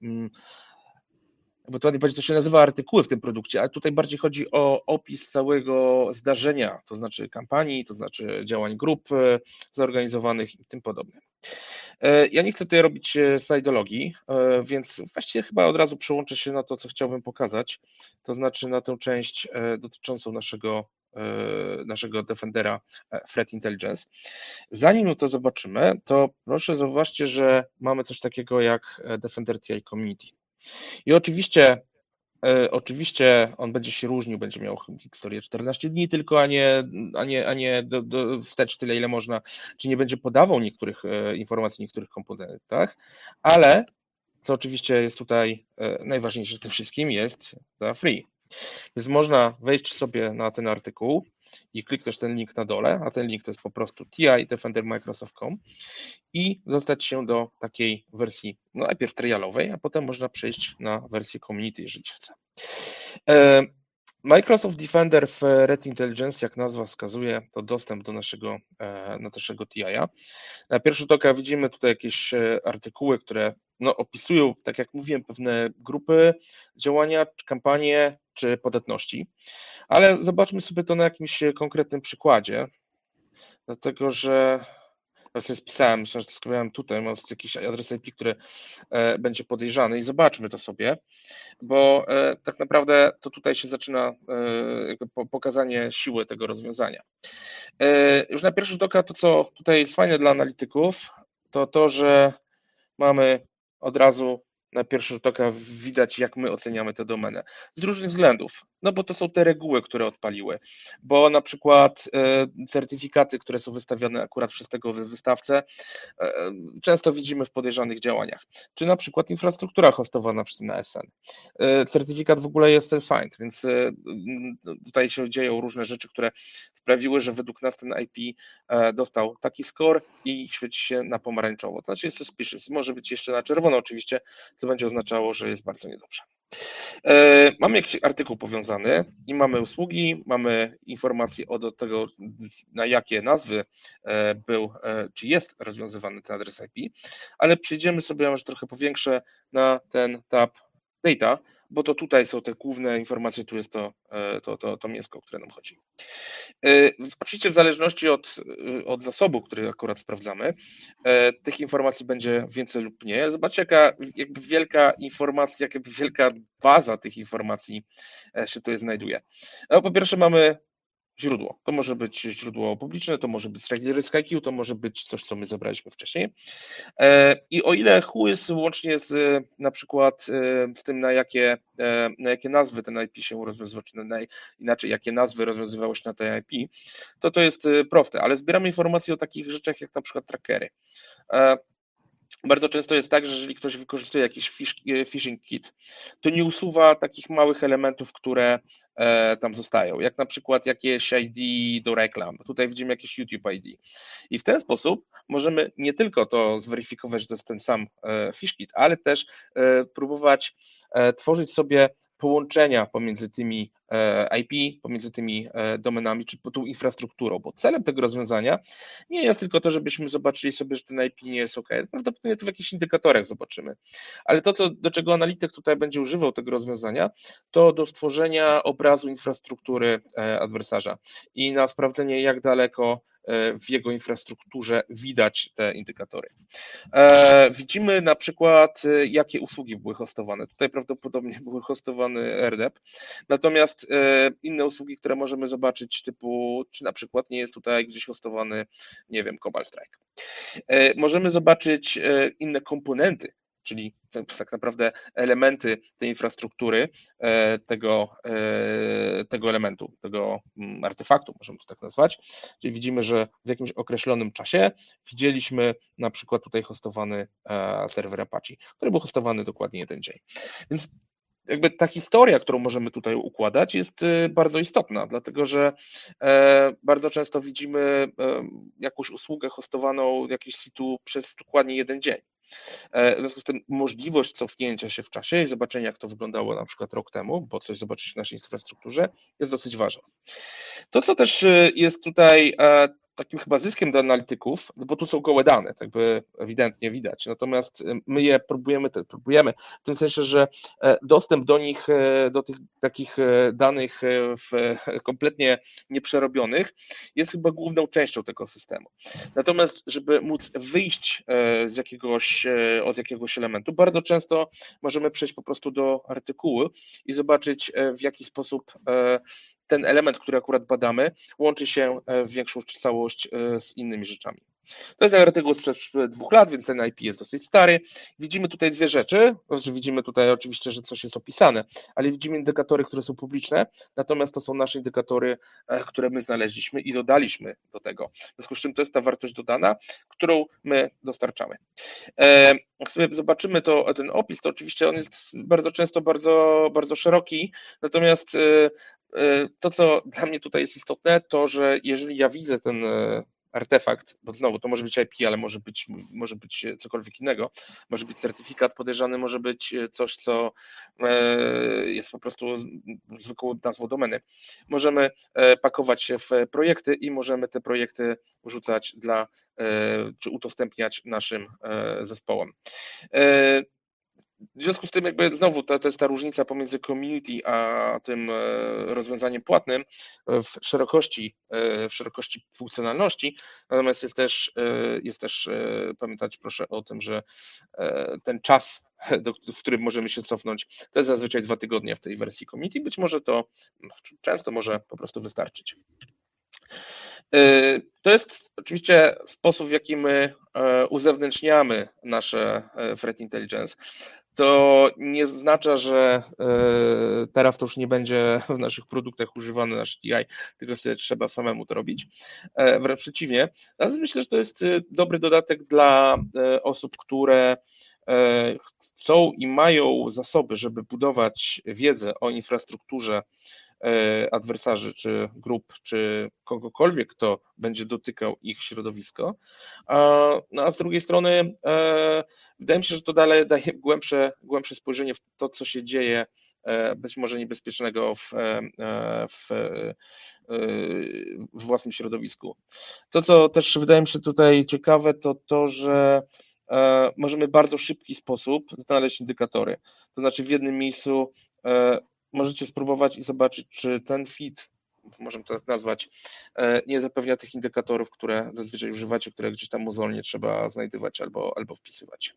bo to bardziej to się nazywa artykuły w tym produkcie, ale tutaj bardziej chodzi o opis całego zdarzenia, to znaczy kampanii, to znaczy działań grup zorganizowanych i tym podobne. Ja nie chcę tutaj robić slajdologii, więc właściwie chyba od razu przełączę się na to, co chciałbym pokazać, to znaczy na tę część dotyczącą naszego Defendera Threat Intelligence. Zanim to zobaczymy, to proszę zauważcie, że mamy coś takiego jak Defender TI Community. I oczywiście on będzie się różnił, będzie miał historię 14 dni tylko, a nie wstecz tyle, ile można, czy nie będzie podawał niektórych informacji w niektórych komponentach, ale co oczywiście jest tutaj najważniejsze w tym wszystkim, jest za free. Więc można wejść sobie na ten artykuł i kliknąć ten link na dole, a ten link to jest po prostu ti.defendermicrosoft.com i dostać się do takiej wersji, no najpierw trialowej, a potem można przejść na wersję community, jeżeli się chce. Microsoft Defender w Threat Intelligence, jak nazwa wskazuje, to dostęp do naszego TI-a. Na pierwszy rzut oka widzimy tutaj jakieś artykuły, które opisują, tak jak mówiłem, pewne grupy działania, czy kampanie, czy podatności, ale zobaczmy sobie to na jakimś konkretnym przykładzie, dlatego że właśnie spisałem, myślę, że to skupiałem tutaj, mam jakiś adres IP, który będzie podejrzany i zobaczmy to sobie, bo tak naprawdę to tutaj się zaczyna jakby pokazanie siły tego rozwiązania. Już na pierwszy rzut oka to, co tutaj jest fajne dla analityków, to, że mamy od razu na pierwszy rzut oka widać, jak my oceniamy tę domenę. Z różnych względów, no bo to są te reguły, które odpaliły, bo na przykład certyfikaty, które są wystawiane akurat przez tego wystawcę, często widzimy w podejrzanych działaniach, czy na przykład infrastruktura hostowana przez NSN. Certyfikat w ogóle jest self-signed, więc tutaj się dzieją różne rzeczy, które sprawiły, że według nas ten IP dostał taki score i świeci się na pomarańczowo. To znaczy jest suspicious, może być jeszcze na czerwono oczywiście, co będzie oznaczało, że jest bardzo niedobrze. Mamy jakiś artykuł powiązany i mamy usługi, mamy informacje od tego, na jakie nazwy był, czy jest rozwiązywany ten adres IP, ale przejdziemy sobie, ja może trochę powiększę, na ten tab Data, bo to tutaj są te główne informacje, tu jest to mięsko, o które nam chodzi. Oczywiście w zależności od zasobu, który akurat sprawdzamy, tych informacji będzie więcej lub nie. Zobaczcie, jaka jakby wielka informacja, jakby wielka baza tych informacji się tutaj znajduje. No, po pierwsze mamy źródło. To może być źródło publiczne, to może być RiskIQ, to może być coś, co my zebraliśmy wcześniej. I o ile WHOIS łącznie z na przykład z tym, na jakie nazwy ten IP się rozwiązywał, czy inaczej, jakie nazwy rozwiązywało się na tej IP, to jest proste, ale zbieramy informacje o takich rzeczach jak na przykład trackery. Bardzo często jest tak, że jeżeli ktoś wykorzystuje jakiś phishing kit, to nie usuwa takich małych elementów, które tam zostają, jak na przykład jakieś ID do reklam. Tutaj widzimy jakieś YouTube ID. I w ten sposób możemy nie tylko to zweryfikować, że to jest ten sam phish kit, ale też próbować tworzyć sobie połączenia pomiędzy tymi IP, pomiędzy tymi domenami, czy tą infrastrukturą, bo celem tego rozwiązania nie jest tylko to, żebyśmy zobaczyli sobie, że ten IP nie jest OK. Prawdopodobnie to w jakichś indykatorach zobaczymy. Ale to, do czego analityk tutaj będzie używał tego rozwiązania, to do stworzenia obrazu infrastruktury adwersarza i na sprawdzenie, jak daleko w jego infrastrukturze widać te indykatory. Widzimy na przykład, jakie usługi były hostowane. Tutaj prawdopodobnie były hostowane RDEP, natomiast inne usługi, które możemy zobaczyć, typu, czy na przykład nie jest tutaj gdzieś hostowany, nie wiem, Cobalt Strike. Możemy zobaczyć inne komponenty, czyli tak naprawdę elementy tej infrastruktury, tego elementu, tego artefaktu, możemy to tak nazwać. Czyli widzimy, że w jakimś określonym czasie widzieliśmy na przykład tutaj hostowany serwer Apache, który był hostowany dokładnie jeden dzień. Więc jakby ta historia, którą możemy tutaj układać, jest bardzo istotna, dlatego że bardzo często widzimy jakąś usługę hostowaną w jakimś situ przez dokładnie jeden dzień. W związku z tym możliwość cofnięcia się w czasie i zobaczenia, jak to wyglądało na przykład rok temu, bo coś zobaczyć w naszej infrastrukturze, jest dosyć ważne. To, co też jest tutaj takim chyba zyskiem dla analityków, bo tu są gołe dane, tak by ewidentnie widać, natomiast my je próbujemy w tym sensie, że dostęp do nich, do tych takich danych kompletnie nieprzerobionych jest chyba główną częścią tego systemu. Natomiast, żeby móc wyjść od jakiegoś elementu, bardzo często możemy przejść po prostu do artykułu i zobaczyć, w jaki sposób ten element, który akurat badamy, łączy się w większą całość z innymi rzeczami. To jest artykuł sprzed 2 lat, więc ten IP jest dosyć stary. Widzimy tutaj dwie rzeczy. Widzimy tutaj oczywiście, że coś jest opisane, ale widzimy indykatory, które są publiczne, natomiast to są nasze indykatory, które my znaleźliśmy i dodaliśmy do tego. W związku z czym to jest ta wartość dodana, którą my dostarczamy. Jak sobie zobaczymy ten opis, to oczywiście on jest bardzo często bardzo szeroki, natomiast to, co dla mnie tutaj jest istotne, to, że jeżeli ja widzę ten artefakt, bo znowu to może być IP, ale może być cokolwiek innego, może być certyfikat podejrzany, może być coś, co jest po prostu zwykłą nazwą domeny. Możemy pakować się w projekty i możemy te projekty wrzucać czy udostępniać naszym zespołom. W związku z tym jakby znowu to jest ta różnica pomiędzy community a tym rozwiązaniem płatnym w szerokości funkcjonalności, natomiast jest też pamiętać proszę o tym, że ten czas, w którym możemy się cofnąć, to jest zazwyczaj 2 tygodnie w tej wersji community, być może często może po prostu wystarczyć. To jest oczywiście sposób, w jaki my uzewnętrzniamy nasze threat intelligence. To nie oznacza, że teraz to już nie będzie w naszych produktach używany nasz TI, tylko sobie trzeba samemu to robić. Wręcz przeciwnie. Natomiast myślę, że to jest dobry dodatek dla osób, które chcą i mają zasoby, żeby budować wiedzę o infrastrukturze adwersarzy, czy grup, czy kogokolwiek, kto będzie dotykał ich środowisko. No a z drugiej strony wydaje mi się, że to daje głębsze spojrzenie w to, co się dzieje być może niebezpiecznego w własnym środowisku. To, co też wydaje mi się tutaj ciekawe, to to, że możemy w bardzo szybki sposób znaleźć indykatory. To znaczy w jednym miejscu możecie spróbować i zobaczyć, czy ten feed, możemy to tak nazwać, nie zapewnia tych indykatorów, które zazwyczaj używacie, które gdzieś tam mozolnie trzeba znajdywać albo wpisywać.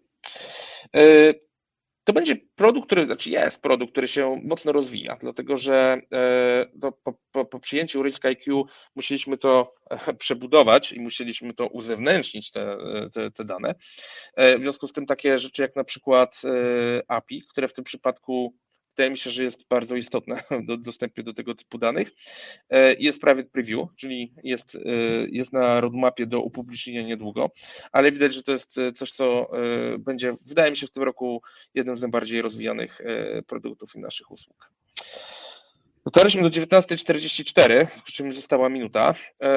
To będzie produkt, jest produkt, który się mocno rozwija, dlatego że po przyjęciu Risk IQ musieliśmy to przebudować i musieliśmy to uzewnętrznić, te dane. W związku z tym takie rzeczy jak na przykład API, które w tym przypadku, w wydaje mi się, że jest bardzo istotne do dostępie do tego typu danych. Jest private preview, czyli jest na roadmapie do upublicznienia niedługo, ale widać, że to jest coś, co będzie, wydaje mi się, w tym roku jednym z najbardziej rozwijanych produktów i naszych usług. Dotarliśmy do 19:44, przy czym została minuta.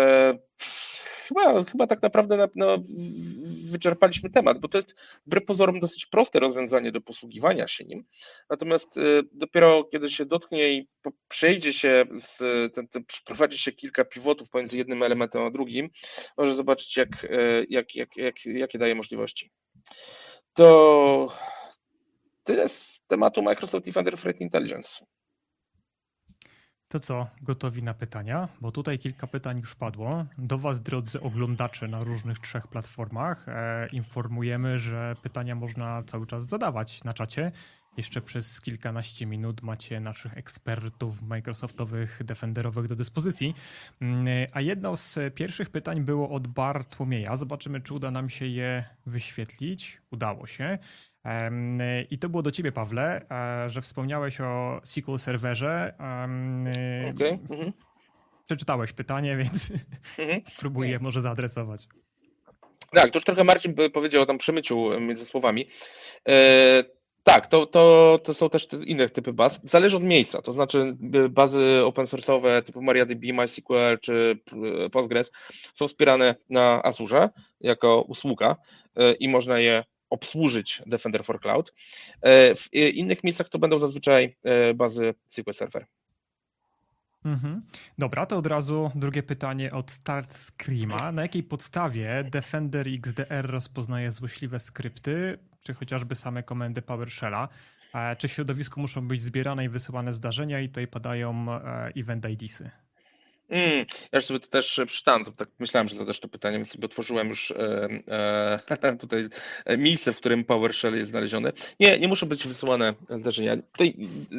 Chyba tak naprawdę wyczerpaliśmy temat, bo to jest wbrew pozorom dosyć proste rozwiązanie do posługiwania się nim. Natomiast dopiero kiedy się dotknie i przejdzie się, wprowadzi się kilka pivotów pomiędzy jednym elementem a drugim, może zobaczyć, jakie daje możliwości. To tyle z tematu Microsoft Defender Threat Intelligence. To co, gotowi na pytania? Bo tutaj kilka pytań już padło. Do Was, drodzy oglądacze na różnych 3 platformach, informujemy, że pytania można cały czas zadawać na czacie. Jeszcze przez kilkanaście minut macie naszych ekspertów Microsoftowych, defenderowych do dyspozycji. A jedno z pierwszych pytań było od Bartłomieja. Zobaczymy, czy uda nam się je wyświetlić. Udało się. I to było do ciebie, Pawle, że wspomniałeś o SQL Serverze. Okay. Przeczytałeś pytanie, więc spróbuję może zaadresować. Tak, to już trochę Marcin powiedział o tam przemyciu między słowami. Tak, to są też inne typy baz. Zależy od miejsca, to znaczy bazy open source'owe typu MariaDB, MySQL czy Postgres są wspierane na Azure jako usługa i można je obsłużyć Defender for Cloud. W innych miejscach to będą zazwyczaj bazy SQL Server. Dobra, to od razu drugie pytanie od StartScreama. Na jakiej podstawie Defender XDR rozpoznaje złośliwe skrypty, czy chociażby same komendy PowerShella? Czy w środowisku muszą być zbierane i wysyłane zdarzenia i tutaj padają event IDsy? Ja sobie to też przeczytałem, tak myślałem, że zadasz to pytanie, więc sobie otworzyłem już tutaj miejsce, w którym PowerShell jest znaleziony. Nie muszą być wysyłane zdarzenia. Tutaj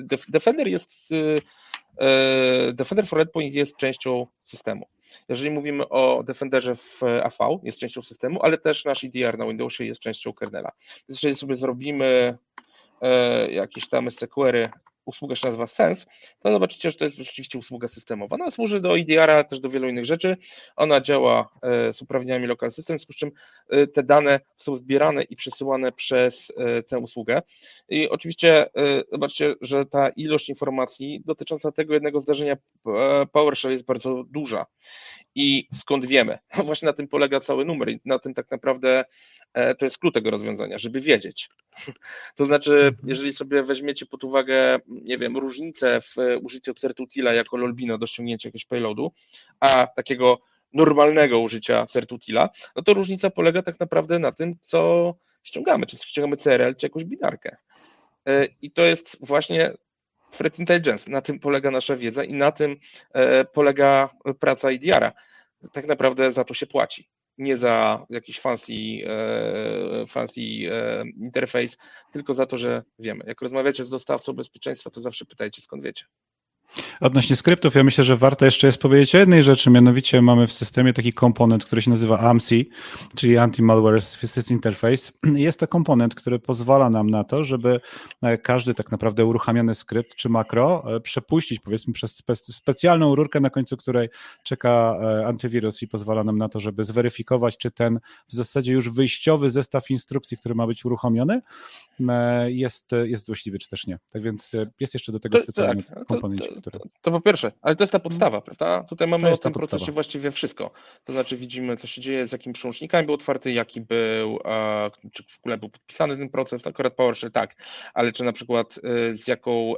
Defender for Endpoint jest częścią systemu. Jeżeli mówimy o Defenderze w AV, jest częścią systemu, ale też nasz EDR na Windowsie jest częścią kernela. Więc jeżeli sobie zrobimy jakieś tam SQL-y, usługa się nazywa Sense, to zobaczycie, że to jest rzeczywiście usługa systemowa. Ona służy do EDR-a, też do wielu innych rzeczy. Ona działa z uprawnieniami local system, z czym te dane są zbierane i przesyłane przez tę usługę. I oczywiście zobaczcie, że ta ilość informacji dotycząca tego jednego zdarzenia PowerShell jest bardzo duża. I skąd wiemy? No właśnie na tym polega cały numer i na tym tak naprawdę to jest klucz tego rozwiązania, żeby wiedzieć. To znaczy, jeżeli sobie weźmiecie pod uwagę, nie wiem, różnicę w użyciu CertUtila jako lolbina do ściągnięcia jakiegoś payloadu, a takiego normalnego użycia CertUtila, no to różnica polega tak naprawdę na tym, co ściągamy, czy ściągamy CRL, czy jakąś binarkę. I to jest właśnie Threat Intelligence. Na tym polega nasza wiedza i na tym polega praca EDR-a. Tak naprawdę za to się płaci. Nie za jakiś fancy interfejs, tylko za to, że wiemy. Jak rozmawiacie z dostawcą bezpieczeństwa, to zawsze pytajcie, skąd wiecie. Odnośnie skryptów, ja myślę, że warto jeszcze jest powiedzieć o jednej rzeczy, mianowicie mamy w systemie taki komponent, który się nazywa AMSI, czyli Anti-Malware System Interface. Jest to komponent, który pozwala nam na to, żeby każdy tak naprawdę uruchamiany skrypt czy makro przepuścić, powiedzmy, przez specjalną rurkę, na końcu której czeka antywirus i pozwala nam na to, żeby zweryfikować, czy ten w zasadzie już wyjściowy zestaw instrukcji, który ma być uruchomiony, jest złośliwy, czy też nie. Tak więc jest jeszcze do tego specjalny komponent. To po pierwsze, ale to jest ta podstawa, prawda? Tutaj mamy w tym procesie właściwie wszystko. To znaczy widzimy, co się dzieje, z jakimi przełącznikami był otwarty, jaki był, czy w ogóle był podpisany ten proces, akurat PowerShell tak, ale czy na przykład z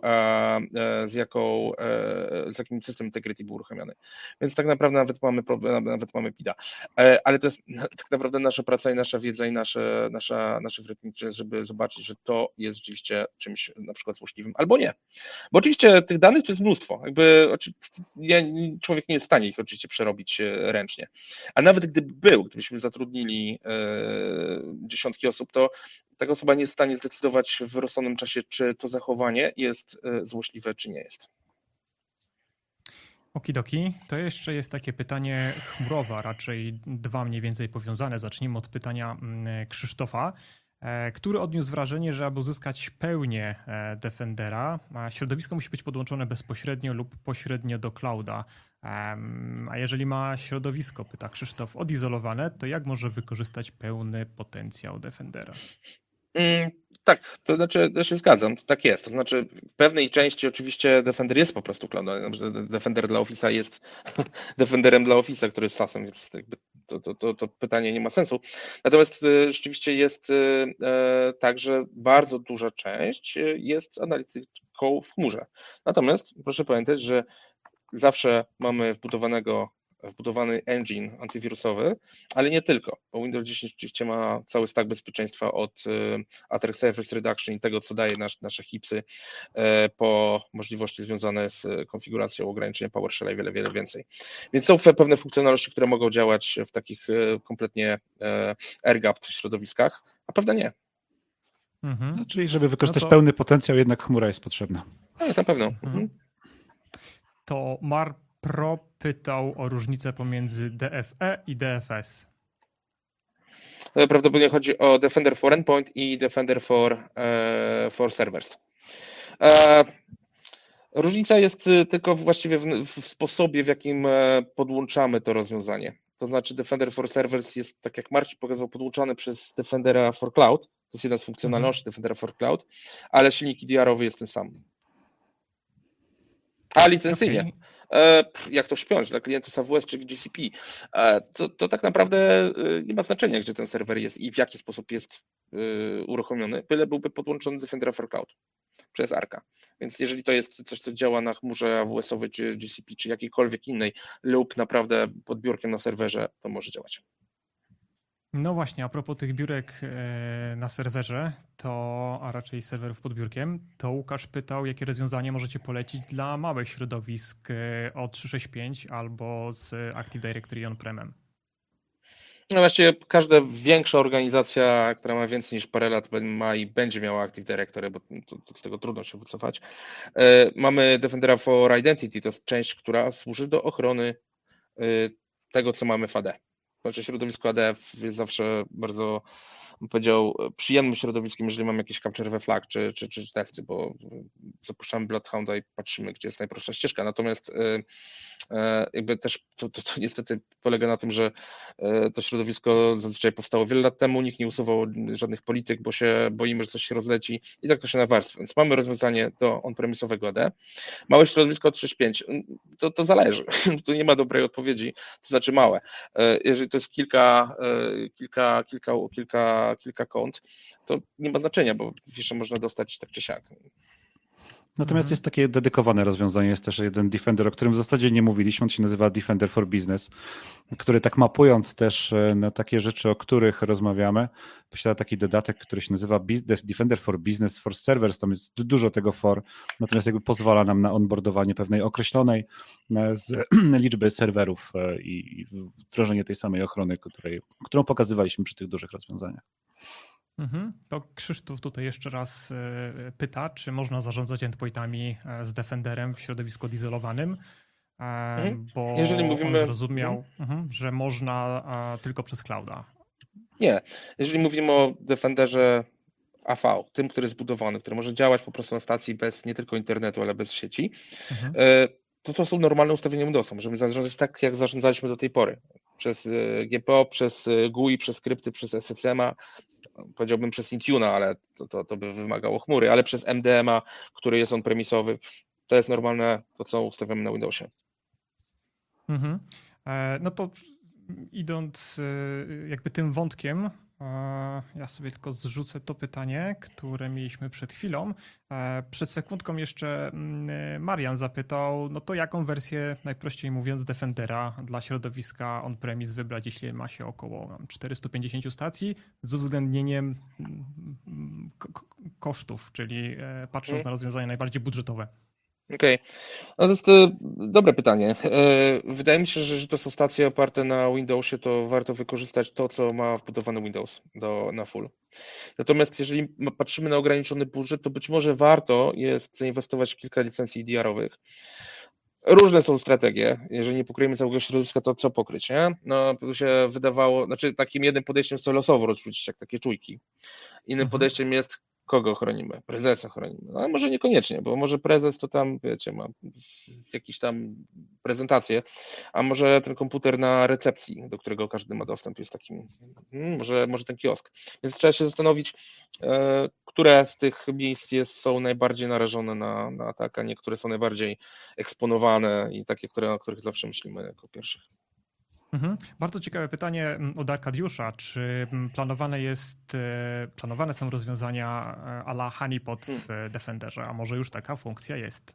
jakim system integrity był uruchomiony. Więc tak naprawdę nawet mamy PID-a. Ale to jest tak naprawdę nasza praca i nasza wiedza i nasze wręcznicze, żeby zobaczyć, że to jest rzeczywiście czymś na przykład złośliwym, albo nie. Bo oczywiście tych danych to jest mnóstwo. Człowiek nie jest w stanie ich oczywiście przerobić ręcznie. A nawet gdybyśmy zatrudnili dziesiątki osób, to taka osoba nie jest w stanie zdecydować w rozsądnym czasie, czy to zachowanie jest złośliwe, czy nie jest. Okidoki. To jeszcze jest takie pytanie chmurowe, raczej dwa mniej więcej powiązane. Zacznijmy od pytania Krzysztofa. który odniósł wrażenie, że aby uzyskać pełnię Defendera, środowisko musi być podłączone bezpośrednio lub pośrednio do clouda. A jeżeli ma środowisko, pyta Krzysztof, odizolowane, to jak może wykorzystać pełny potencjał Defendera? Tak, to znaczy, ja się zgadzam, to tak jest. To znaczy, w pewnej części oczywiście Defender jest po prostu cloudem. Defender dla Office'a jest Defenderem dla Office'a, który jest SaaS-em, więc jakby to pytanie nie ma sensu. Natomiast rzeczywiście jest tak, że bardzo duża część jest analityką w chmurze. Natomiast proszę pamiętać, że zawsze mamy wbudowany engine antywirusowy, ale nie tylko, bo Windows 10 oczywiście ma cały stack bezpieczeństwa od Attack Surface Reduction i tego, co daje nasze HIPsy, po możliwości związane z konfiguracją ograniczenia PowerShella i wiele, wiele więcej. Więc są pewne funkcjonalności, które mogą działać w takich kompletnie air-gapped środowiskach, a pewne nie. No, czyli żeby wykorzystać pełny potencjał, jednak chmura jest potrzebna. Tak, na pewno. To Pro pytał o różnicę pomiędzy DFE i DFS. Prawdopodobnie chodzi o Defender for Endpoint i Defender for Servers. Różnica jest tylko właściwie w sposobie, w jakim podłączamy to rozwiązanie. To znaczy Defender for Servers jest, tak jak Marcin pokazał, podłączany przez Defendera for Cloud. To jest jedna z funkcjonalności Defendera for Cloud, ale silnik EDR-owy jest ten sam. A licencyjnie. Okay. Jak to śpiąć dla klientów AWS czy GCP, to tak naprawdę nie ma znaczenia, gdzie ten serwer jest i w jaki sposób jest uruchomiony, byle byłby podłączony do Defendera for Cloud przez Arka. Więc jeżeli to jest coś, co działa na chmurze AWS-owej czy GCP, czy jakiejkolwiek innej lub naprawdę pod biurkiem na serwerze, to może działać. No właśnie, a propos tych biurek na serwerze, a raczej serwerów pod biurkiem, to Łukasz pytał, jakie rozwiązanie możecie polecić dla małych środowisk o 365 albo z Active Directory on-premem. No właściwie każda większa organizacja, która ma więcej niż parę lat, ma i będzie miała Active Directory, bo z tego trudno się wycofać. Mamy Defendera for Identity, to jest część, która służy do ochrony tego, co mamy w AD. Znaczy środowisko AD jest zawsze bardzo, bym powiedział, przyjemnym środowiskiem, jeżeli mamy jakieś capture we flag czy testy, bo zapuszczamy Bloodhounda i patrzymy, gdzie jest najprostsza ścieżka. Natomiast jakby też to niestety polega na tym, że to środowisko zazwyczaj powstało wiele lat temu, nikt nie usuwał żadnych polityk, bo się boimy, że coś się rozleci i tak to się nawarstwia. Więc mamy rozwiązanie do on-premisowego AD. Małe środowisko 365, to zależy, tu nie ma dobrej odpowiedzi, to znaczy małe. Jeżeli to jest kilka kont, to nie ma znaczenia, bo jeszcze można dostać tak czy siak. Natomiast jest takie dedykowane rozwiązanie, jest też jeden Defender, o którym w zasadzie nie mówiliśmy, on się nazywa Defender for Business, który tak mapując też na takie rzeczy, o których rozmawiamy, posiada taki dodatek, który się nazywa Defender for Business for Servers, tam jest dużo tego for, natomiast jakby pozwala nam na onboardowanie pewnej określonej liczby serwerów i wdrożenie tej samej ochrony, którą pokazywaliśmy przy tych dużych rozwiązaniach. To Krzysztof tutaj jeszcze raz pyta, czy można zarządzać endpointami z Defenderem w środowisku odizolowanym, bo jeżeli mówimy, on zrozumiał, że można tylko przez clouda. Nie, jeżeli mówimy o Defenderze AV, tym, który jest zbudowany, który może działać po prostu na stacji bez nie tylko internetu, ale bez sieci, to są normalne ustawienia Windowsa. Możemy zarządzać tak, jak zarządzaliśmy do tej pory. Przez GPO, przez GUI, przez skrypty, przez SSM-a, powiedziałbym przez Intune'a, ale to by wymagało chmury, ale przez MDM-a, który jest on-premisowy, to jest normalne, to co ustawiamy na Windowsie. No to idąc jakby tym wątkiem, ja sobie tylko zrzucę to pytanie, które mieliśmy przed chwilą. Przed sekundką jeszcze Marian zapytał, no to jaką wersję, najprościej mówiąc, Defendera dla środowiska on-premise wybrać, jeśli ma się około 450 stacji, z uwzględnieniem kosztów, czyli patrząc na rozwiązania najbardziej budżetowe. Okej. No to jest dobre pytanie. Wydaje mi się, że to są stacje oparte na Windowsie, to warto wykorzystać to, co ma wbudowany Windows na full. Natomiast jeżeli patrzymy na ograniczony budżet, to być może warto jest zainwestować w kilka licencji EDR-owych. Różne są strategie. Jeżeli nie pokryjemy całego środowiska, to co pokryć, nie? No, to się wydawało, znaczy takim jednym podejściem jest to losowo rozrzucić, jak takie czujki. Innym podejściem jest, kogo chronimy? Prezesa chronimy. No, ale może niekoniecznie, bo może prezes to tam, wiecie, ma jakieś tam prezentacje, a może ten komputer na recepcji, do którego każdy ma dostęp, jest takim, może ten kiosk. Więc trzeba się zastanowić, które z tych miejsc są najbardziej narażone na atak, a niektóre są najbardziej eksponowane i takie, o których zawsze myślimy jako pierwszych. Bardzo ciekawe pytanie od Arkadiusza. Czy planowane są rozwiązania a la honeypot w Defenderze, a może już taka funkcja jest?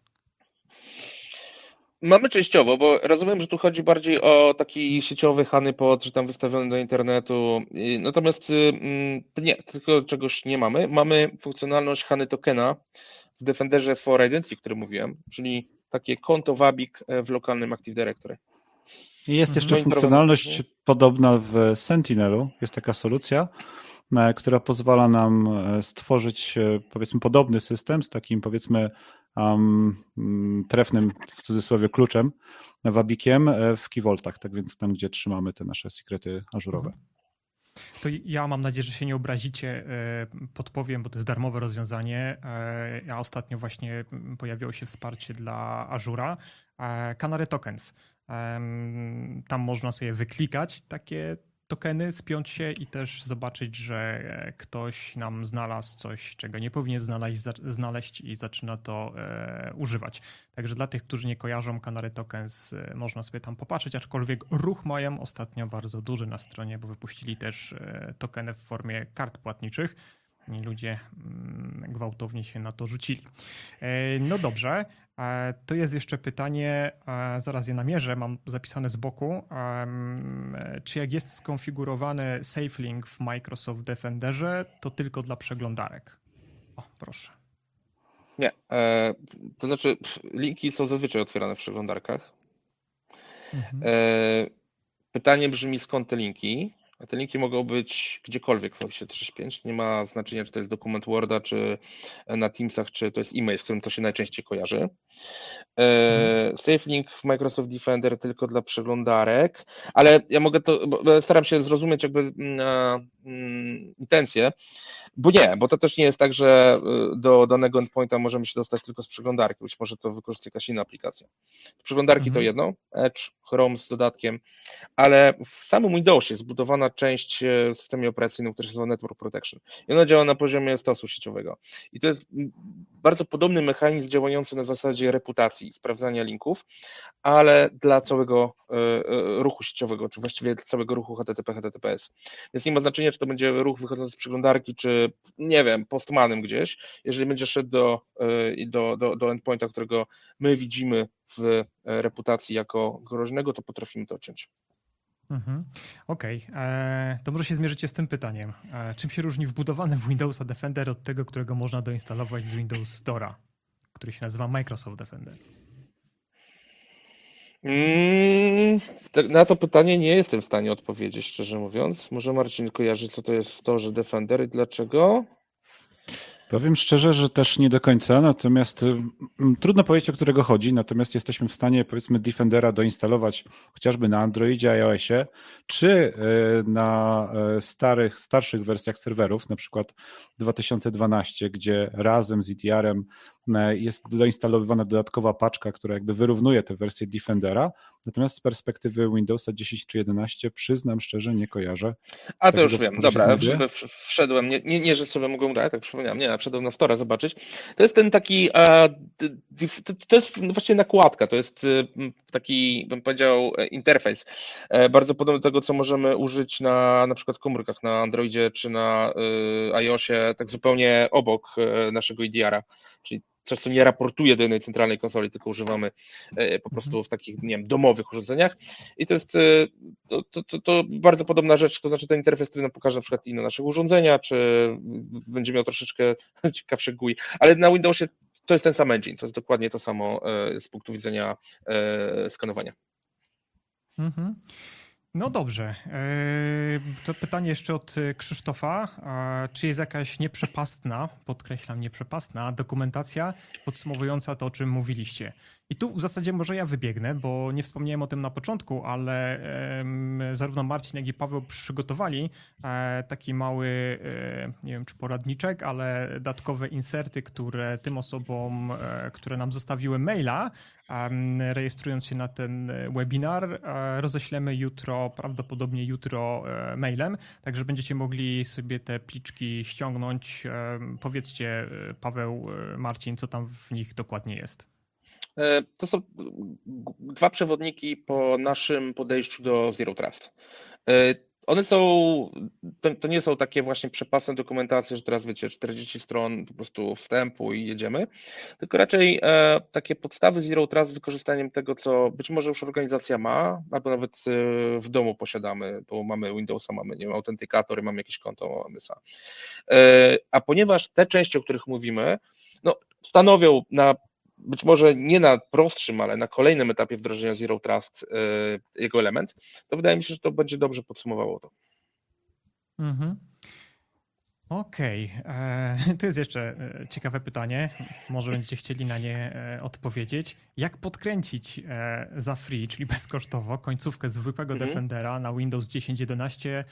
Mamy częściowo, bo rozumiem, że tu chodzi bardziej o taki sieciowy honeypot, że tam wystawiony do internetu. Natomiast nie, tylko czegoś nie mamy. Mamy funkcjonalność honey tokena w Defenderze for Identity, o którym mówiłem, czyli takie konto wabik w lokalnym Active Directory. I jest jeszcze funkcjonalność podobna w Sentinelu. Jest taka solucja, która pozwala nam stworzyć, powiedzmy, podobny system z takim, powiedzmy, trefnym, w cudzysłowie, kluczem, wabikiem w Key Vaultach, tak więc tam, gdzie trzymamy te nasze sekrety ażurowe. To ja mam nadzieję, że się nie obrazicie, podpowiem, bo to jest darmowe rozwiązanie. Ja ostatnio właśnie pojawiło się wsparcie dla Azura, Canary Tokens. Tam można sobie wyklikać takie tokeny, spiąć się i też zobaczyć, że ktoś nam znalazł coś, czego nie powinien znaleźć i zaczyna to używać. Także dla tych, którzy nie kojarzą Canary Tokens, można sobie tam popatrzeć, aczkolwiek ruch mają ostatnio bardzo duży na stronie, bo wypuścili też tokeny w formie kart płatniczych i ludzie gwałtownie się na to rzucili. No dobrze. To jest jeszcze pytanie, zaraz je namierzę, mam zapisane z boku. Czy jak jest skonfigurowany SafeLink w Microsoft Defenderze, to tylko dla przeglądarek? O, proszę. Nie, to znaczy linki są zazwyczaj otwierane w przeglądarkach. Pytanie brzmi, skąd te linki? A te linki mogą być gdziekolwiek w Office 365. Nie ma znaczenia, czy to jest dokument Worda, czy na Teamsach, czy to jest e-mail, z którym to się najczęściej kojarzy. SafeLink w Microsoft Defender tylko dla przeglądarek, ale ja mogę to, bo staram się zrozumieć jakby intencje, bo to też nie jest tak, że do danego endpointa możemy się dostać tylko z przeglądarki, być może to wykorzystać jakaś inna aplikacja. Przeglądarki to jedno, Edge, Chrome z dodatkiem, ale w samym Windowsie jest zbudowana część w systemie operacyjnym, która się nazywa Network Protection i ona działa na poziomie stosu sieciowego. I to jest bardzo podobny mechanizm działający na zasadzie reputacji, sprawdzania linków, ale dla całego ruchu sieciowego, czy właściwie dla całego ruchu HTTP, HTTPS. Więc nie ma znaczenia, czy to będzie ruch wychodzący z przeglądarki, czy nie wiem, postmanem gdzieś. Jeżeli będzie szedł do endpointa, którego my widzimy w reputacji jako groźnego, to potrafimy to odciąć. Okej. To może się zmierzycie z tym pytaniem. Czym się różni wbudowany w Windowsa Defender od tego, którego można doinstalować z Windows Store'a, który się nazywa Microsoft Defender? Na to pytanie nie jestem w stanie odpowiedzieć, szczerze mówiąc. Może Marcin kojarzy, co to jest Store Defender i dlaczego? Powiem szczerze, że też nie do końca, natomiast trudno powiedzieć, o którego chodzi, natomiast jesteśmy w stanie, powiedzmy, Defendera doinstalować chociażby na Androidzie, iOSie, czy na starszych wersjach serwerów, na przykład 2012, gdzie razem z ETR-em jest doinstalowywana dodatkowa paczka, która jakby wyrównuje tę wersję Defendera, natomiast z perspektywy Windowsa 10 czy 11 przyznam szczerze, nie kojarzę. A to już wiem, dobra, wszedłem, nie, że sobie mogłem dać, tak przypomniałem, nie, wszedłem na Store'a zobaczyć. To jest ten taki, to jest właściwie nakładka, to jest taki, bym powiedział, interfejs, bardzo podobny do tego, co możemy użyć na przykład komórkach na Androidzie czy na iOSie, tak zupełnie obok naszego EDR-a, czyli coś, co nie raportuje do jednej centralnej konsoli, tylko używamy po prostu w takich, nie wiem, domowych urządzeniach. I to jest to bardzo podobna rzecz, to znaczy ten interfejs, który nam pokaże na przykład inne nasze urządzenia, czy będzie miał troszeczkę ciekawszy GUI, ale na Windowsie to jest ten sam engine, to jest dokładnie to samo z punktu widzenia skanowania. No dobrze. To pytanie jeszcze od Krzysztofa. Czy jest jakaś nieprzepastna, podkreślam nieprzepastna, dokumentacja podsumowująca to, o czym mówiliście? I tu w zasadzie może ja wybiegnę, bo nie wspomniałem o tym na początku, ale zarówno Marcin, jak i Paweł przygotowali taki mały, nie wiem czy poradniczek, ale dodatkowe inserty, które tym osobom, które nam zostawiły maila, rejestrując się na ten webinar, roześlemy jutro, prawdopodobnie jutro mailem, także będziecie mogli sobie te pliczki ściągnąć. Powiedzcie, Paweł, Marcin, co tam w nich dokładnie jest. To są dwa przewodniki po naszym podejściu do Zero Trust. One są, to nie są takie właśnie przepasne dokumentacje, że teraz wiecie, 40 stron po prostu wstępu i jedziemy, tylko raczej takie podstawy Zero Trust z wykorzystaniem tego, co być może już organizacja ma, albo nawet w domu posiadamy, bo mamy Windowsa, mamy, nie wiem, autentykator, mamy jakieś konto MSA. A ponieważ te części, o których mówimy, no, stanowią być może nie na prostszym, ale na kolejnym etapie wdrożenia Zero Trust jego element, to wydaje mi się, że to będzie dobrze podsumowało to. Mhm. Okej. To jest jeszcze ciekawe pytanie. Może będziecie chcieli na nie odpowiedzieć. Jak podkręcić za free, czyli bezkosztowo, końcówkę zwykłego Defendera na Windows 10.11?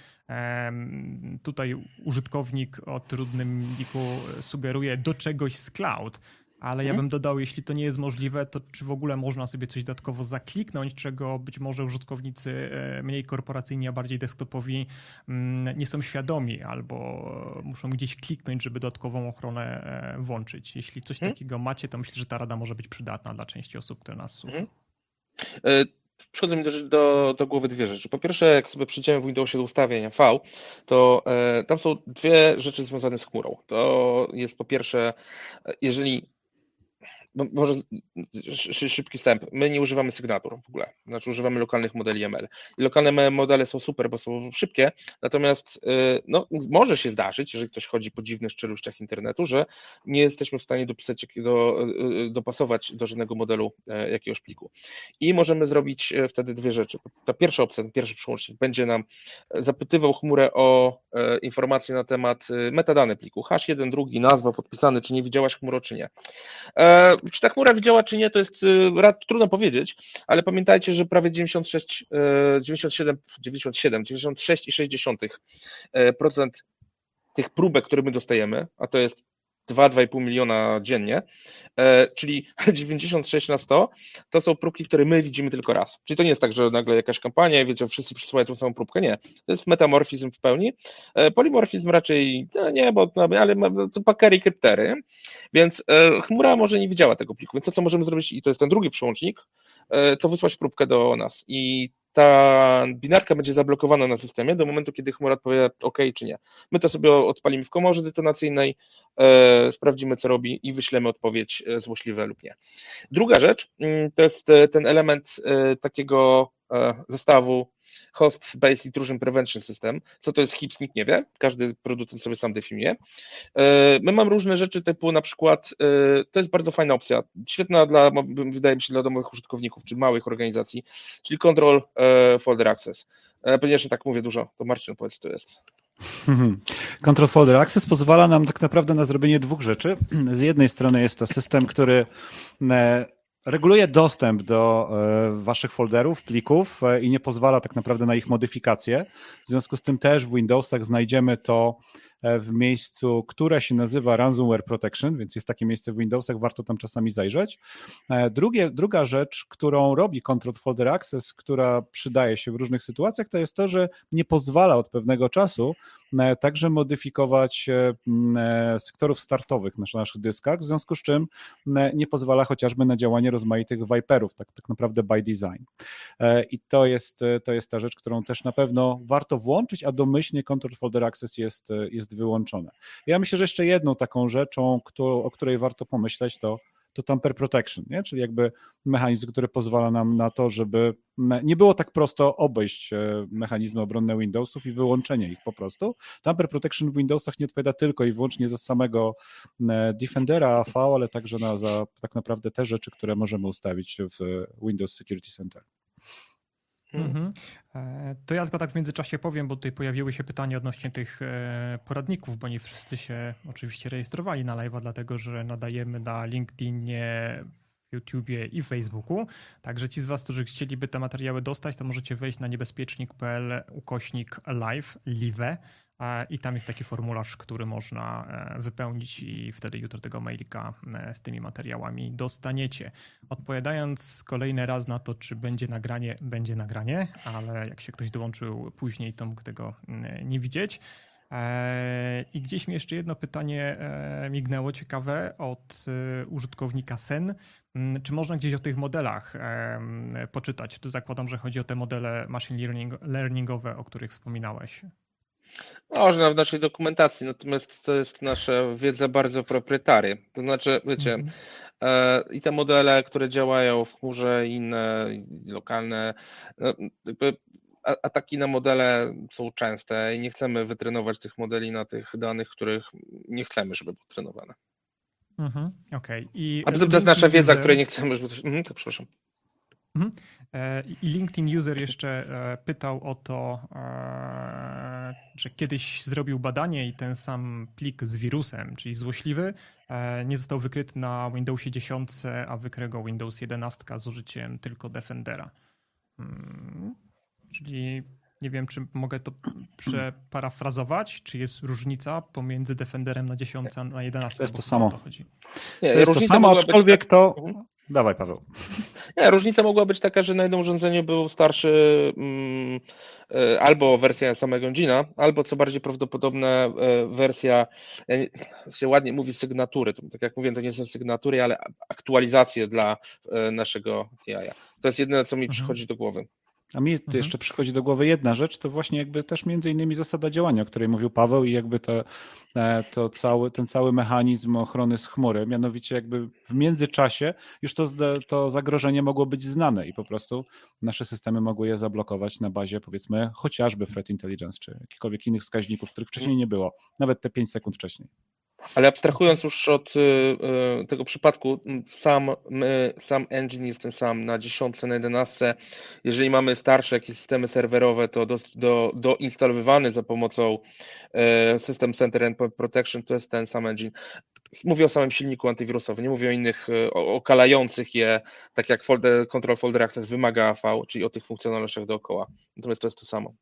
Tutaj użytkownik o trudnym niku sugeruje do czegoś z cloud. Ale ja bym dodał, jeśli to nie jest możliwe, to czy w ogóle można sobie coś dodatkowo zakliknąć, czego być może użytkownicy mniej korporacyjni, a bardziej desktopowi nie są świadomi, albo muszą gdzieś kliknąć, żeby dodatkową ochronę włączyć. Jeśli coś takiego macie, to myślę, że ta rada może być przydatna dla części osób, które nas słuchają. Przychodzą mi do głowy dwie rzeczy. Po pierwsze, jak sobie przyjdziemy w Windowsie do ustawień V, to tam są dwie rzeczy związane z chmurą. To jest po pierwsze, jeżeli może szybki wstęp. My nie używamy sygnatur w ogóle, znaczy używamy lokalnych modeli ML. I lokalne modele są super, bo są szybkie, natomiast no, może się zdarzyć, jeżeli ktoś chodzi po dziwnych czeluściach internetu, że nie jesteśmy w stanie dopasować do żadnego modelu jakiegoś pliku. I możemy zrobić wtedy dwie rzeczy. Ta pierwsza opcja, ten pierwszy przełącznik będzie nam zapytywał chmurę o informacje na temat metadane pliku. Hash 1, drugi, nazwa, podpisany, czy nie widziałaś chmuro, czy nie. Czy ta chmura widziała, czy nie, to jest trudno powiedzieć, ale pamiętajcie, że prawie 96,6% tych próbek, które my dostajemy, a to jest 2,5 miliona dziennie, czyli 96 na 100, to są próbki, które my widzimy tylko raz. Czyli to nie jest tak, że nagle jakaś kampania, wiecie, wszyscy przysyłają tą samą próbkę, nie. To jest metamorfizm w pełni. Polimorfizm raczej nie, ale to packery i kryptery, więc chmura może nie widziała tego pliku, więc to, co możemy zrobić, i to jest ten drugi przełącznik, to wysłać próbkę do nas i ta binarka będzie zablokowana na systemie do momentu, kiedy chmura odpowie OK czy nie. My to sobie odpalimy w komorze detonacyjnej, sprawdzimy, co robi i wyślemy odpowiedź złośliwe lub nie. Druga rzecz to jest ten element takiego zestawu Host Based Intrusion Prevention System. Co to jest HIPS, nikt nie wie, każdy producent sobie sam definiuje. My mamy różne rzeczy typu na przykład, to jest bardzo fajna opcja, świetna wydaje mi się dla domowych użytkowników czy małych organizacji, czyli Control Folder Access. Ponieważ tak mówię dużo, to Marcin powiedz, co to jest. Control Folder Access pozwala nam tak naprawdę na zrobienie dwóch rzeczy. Z jednej strony jest to system, który reguluje dostęp do waszych folderów, plików i nie pozwala tak naprawdę na ich modyfikację. W związku z tym też w Windowsach znajdziemy to w miejscu, które się nazywa Ransomware Protection, więc jest takie miejsce w Windowsach, warto tam czasami zajrzeć. Druga rzecz, którą robi Control Folder Access, która przydaje się w różnych sytuacjach, to jest to, że nie pozwala od pewnego czasu także modyfikować sektorów startowych na naszych dyskach, w związku z czym nie pozwala chociażby na działanie rozmaitych Viperów, tak naprawdę by design. I to jest ta rzecz, którą też na pewno warto włączyć, a domyślnie Control Folder Access jest wyłączone. Ja myślę, że jeszcze jedną taką rzeczą, o której warto pomyśleć, to tamper protection, nie? Czyli jakby mechanizm, który pozwala nam na to, żeby nie było tak prosto obejść mechanizmy obronne Windowsów i wyłączenie ich po prostu. Tamper protection w Windowsach nie odpowiada tylko i wyłącznie za samego Defendera AV, ale także za tak naprawdę te rzeczy, które możemy ustawić w Windows Security Center. To ja tylko tak w międzyczasie powiem, bo tutaj pojawiły się pytania odnośnie tych poradników, bo nie wszyscy się oczywiście rejestrowali na live'a, dlatego że nadajemy na LinkedInie, YouTubie i Facebooku. Także ci z was, którzy chcieliby te materiały dostać, to możecie wejść na niebezpiecznik.pl/live i tam jest taki formularz, który można wypełnić i wtedy jutro tego mailika z tymi materiałami dostaniecie. Odpowiadając kolejny raz na to, czy będzie nagranie, ale jak się ktoś dołączył później, to mógł tego nie widzieć. I gdzieś mi jeszcze jedno pytanie mignęło ciekawe od użytkownika Sen. Czy można gdzieś o tych modelach poczytać? Tu zakładam, że chodzi o te modele machine learningowe, o których wspominałeś. Można w naszej dokumentacji, natomiast to jest nasza wiedza bardzo proprietary. To znaczy, wiecie, i te modele, które działają w chmurze, inne lokalne, jakby ataki na modele są częste i nie chcemy wytrenować tych modeli na tych danych, których nie chcemy, żeby były trenowane. Okej. A to jest nasza wiedza, której nie chcemy, żeby... Tak, przepraszam. I LinkedIn User jeszcze pytał o to, że kiedyś zrobił badanie i ten sam plik z wirusem, czyli złośliwy, nie został wykryty na Windowsie 10, a wykrył go Windows 11 z użyciem tylko Defendera. Czyli nie wiem, czy mogę to przeparafrazować, czy jest różnica pomiędzy Defenderem na 10 a na 11? To jest to samo. Nie, to jest to samo, aczkolwiek to... Dawaj, Paweł. Nie, różnica mogła być taka, że na jednym urządzeniu był starszy albo wersja samego engina, albo co bardziej prawdopodobne wersja, się ładnie mówi sygnatury, tak jak mówię, to nie są sygnatury, ale aktualizacje dla naszego TI-a. To jest jedyne, co mi przychodzi do głowy. A mi jeszcze przychodzi do głowy jedna rzecz, to właśnie jakby też między innymi zasada działania, o której mówił Paweł i jakby ten cały mechanizm ochrony z chmury, mianowicie jakby w międzyczasie już to zagrożenie mogło być znane i po prostu nasze systemy mogły je zablokować na bazie powiedzmy chociażby threat intelligence czy jakichkolwiek innych wskaźników, których wcześniej nie było, nawet te 5 sekund wcześniej. Ale abstrahując już od tego przypadku, sam engine jest ten sam na 10, na 11. Jeżeli mamy starsze jakieś systemy serwerowe, to doinstalowywane za pomocą System Center Endpoint Protection to jest ten sam engine. Mówię o samym silniku antywirusowym, nie mówię o innych okalających je, tak jak Control Folder Access wymaga AV, czyli o tych funkcjonalnościach dookoła. Natomiast to jest to samo.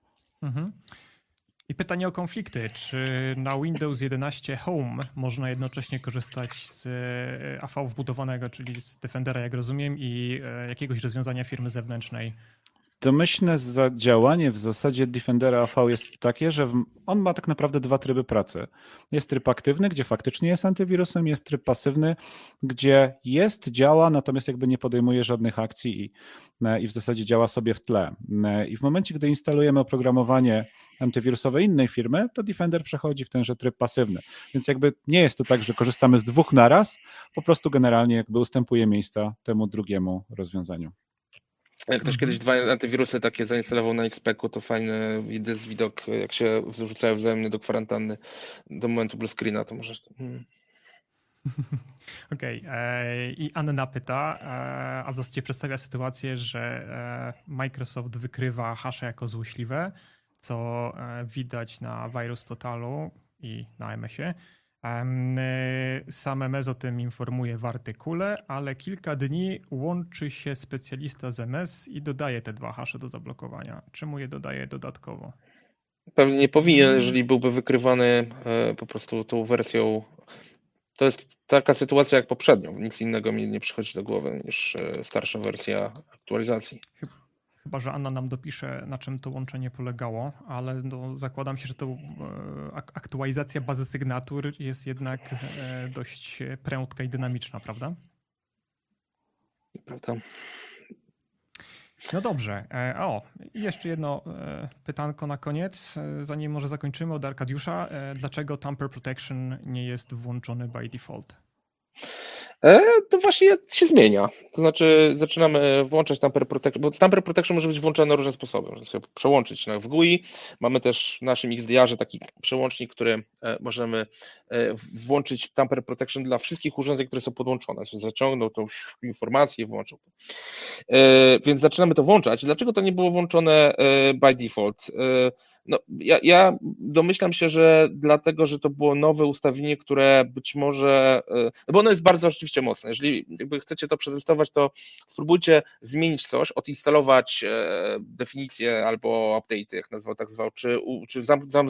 I pytanie o konflikty. Czy na Windows 11 Home można jednocześnie korzystać z AV wbudowanego, czyli z Defendera, jak rozumiem, i jakiegoś rozwiązania firmy zewnętrznej? Domyślne działanie w zasadzie Defendera AV jest takie, że on ma tak naprawdę dwa tryby pracy. Jest tryb aktywny, gdzie faktycznie jest antywirusem, jest tryb pasywny, gdzie działa, natomiast jakby nie podejmuje żadnych akcji i w zasadzie działa sobie w tle. I w momencie, gdy instalujemy oprogramowanie antywirusowe innej firmy, to Defender przechodzi w tenże tryb pasywny. Więc jakby nie jest to tak, że korzystamy z dwóch naraz, po prostu generalnie jakby ustępuje miejsca temu drugiemu rozwiązaniu. Jak ktoś kiedyś dwa antywirusy takie zainstalował na XP-ku, to fajny widok, jak się wrzucają wzajemnie do kwarantanny do momentu blue screena, to możesz... Okej. I Anna pyta, a w zasadzie przedstawia sytuację, że Microsoft wykrywa hasze jako złośliwe, co widać na Virus Totalu i na MS-ie. Sam MS o tym informuje w artykule, ale kilka dni łączy się specjalista z MS i dodaje te dwa hasze do zablokowania. Czemu je dodaje dodatkowo? Pewnie nie powinien, jeżeli byłby wykrywany po prostu tą wersją. To jest taka sytuacja jak poprzednią. Nic innego mi nie przychodzi do głowy niż starsza wersja aktualizacji. Chyba że Anna nam dopisze, na czym to łączenie polegało, ale zakładam się, że to aktualizacja bazy sygnatur jest jednak dość prędka i dynamiczna, prawda? Prawda. No dobrze. Jeszcze jedno pytanko na koniec, zanim może zakończymy, od Arkadiusza. Dlaczego Tamper Protection nie jest włączony by default? To właśnie się zmienia. To znaczy zaczynamy włączać Tamper Protection, bo Tamper Protection może być włączone na różne sposoby. Można sobie przełączyć w GUI. Mamy też w naszym XDR-ze taki przełącznik, który możemy włączyć Tamper Protection dla wszystkich urządzeń, które są podłączone. Zaciągnął tą informację i włączył. Więc zaczynamy to włączać. Dlaczego to nie było włączone by default? No, ja domyślam się, że dlatego, że to było nowe ustawienie, które być może, bo ono jest bardzo oczywiście mocne. Jeżeli jakby chcecie to przetestować, to spróbujcie zmienić coś, odinstalować definicję albo update, jak nazwał, tak zwał, czy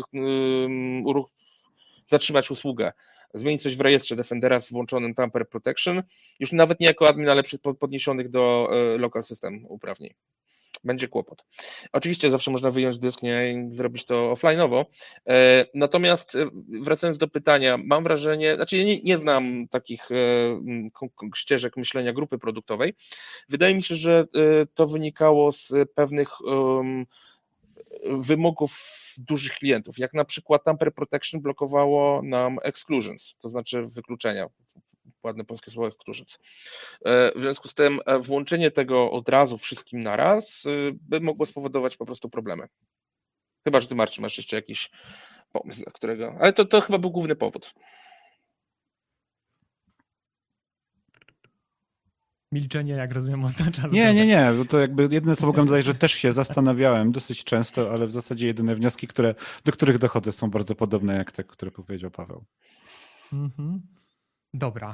zatrzymać usługę, zmienić coś w rejestrze Defendera z włączonym Tamper Protection, już nawet nie jako admin, ale przy podniesionych do local system uprawnień. Będzie kłopot. Oczywiście zawsze można wyjąć dysk, nie, i zrobić to offline'owo. Natomiast wracając do pytania, mam wrażenie, znaczy ja nie znam takich ścieżek myślenia grupy produktowej. Wydaje mi się, że to wynikało z pewnych wymogów dużych klientów, jak na przykład Tamper Protection blokowało nam exclusions, to znaczy wykluczenia, ładne polskie słowo exclusions. W związku z tym włączenie tego od razu wszystkim naraz by mogło spowodować po prostu problemy. Chyba że ty, Marcin, masz jeszcze jakiś pomysł, dla którego, ale to chyba był główny powód. Milczenie, jak rozumiem, oznacza zgodę. Nie, bo to jakby jedyne, co mogłem dodać, że też się zastanawiałem dosyć często, ale w zasadzie jedyne wnioski, do których dochodzę, są bardzo podobne jak te, które powiedział Paweł. Dobra,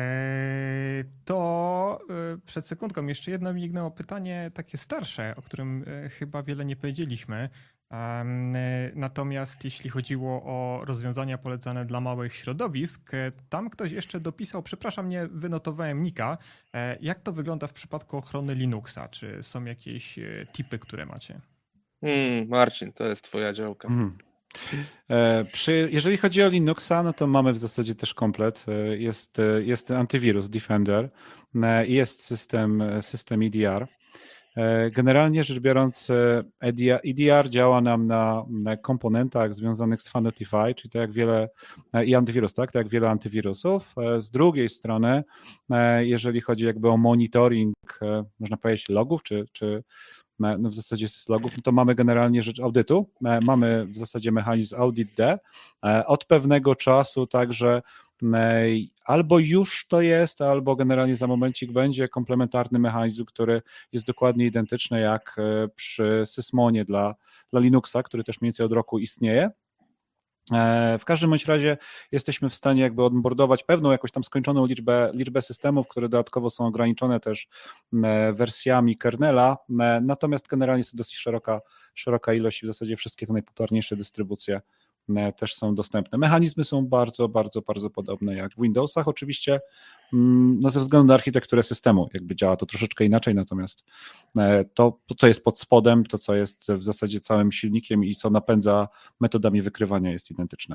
to przed sekundką jeszcze jedno mi mignęło pytanie takie starsze, o którym chyba wiele nie powiedzieliśmy. Natomiast jeśli chodziło o rozwiązania polecane dla małych środowisk, tam ktoś jeszcze dopisał, przepraszam, nie wynotowałem nika, jak to wygląda w przypadku ochrony Linuxa? Czy są jakieś tipy, które macie? Marcin, to jest twoja działka. Jeżeli chodzi o Linuxa, no to mamy w zasadzie też komplet. Jest antywirus Defender i jest system EDR. Generalnie rzecz biorąc, EDR działa nam na komponentach związanych z Fanotify, czyli tak jak wiele, i antywirus, tak jak wiele antywirusów. Z drugiej strony, jeżeli chodzi jakby o monitoring, można powiedzieć, logów, czy w zasadzie z logów, no to mamy generalnie rzecz audytu. Mamy w zasadzie mechanizm audit-D. Od pewnego czasu także albo już to jest, albo generalnie za momencik będzie komplementarny mechanizm, który jest dokładnie identyczny jak przy Sysmonie dla Linuxa, który też mniej więcej od roku istnieje. W każdym bądź razie jesteśmy w stanie jakby onboardować pewną jakąś tam skończoną liczbę systemów, które dodatkowo są ograniczone też wersjami kernela, natomiast generalnie jest to dosyć szeroka ilość i w zasadzie wszystkie te najpopularniejsze dystrybucje też są dostępne. Mechanizmy są bardzo, bardzo, bardzo podobne jak w Windowsach oczywiście, no ze względu na architekturę systemu, jakby działa to troszeczkę inaczej, natomiast to, co jest pod spodem, to co jest w zasadzie całym silnikiem i co napędza metodami wykrywania jest identyczne.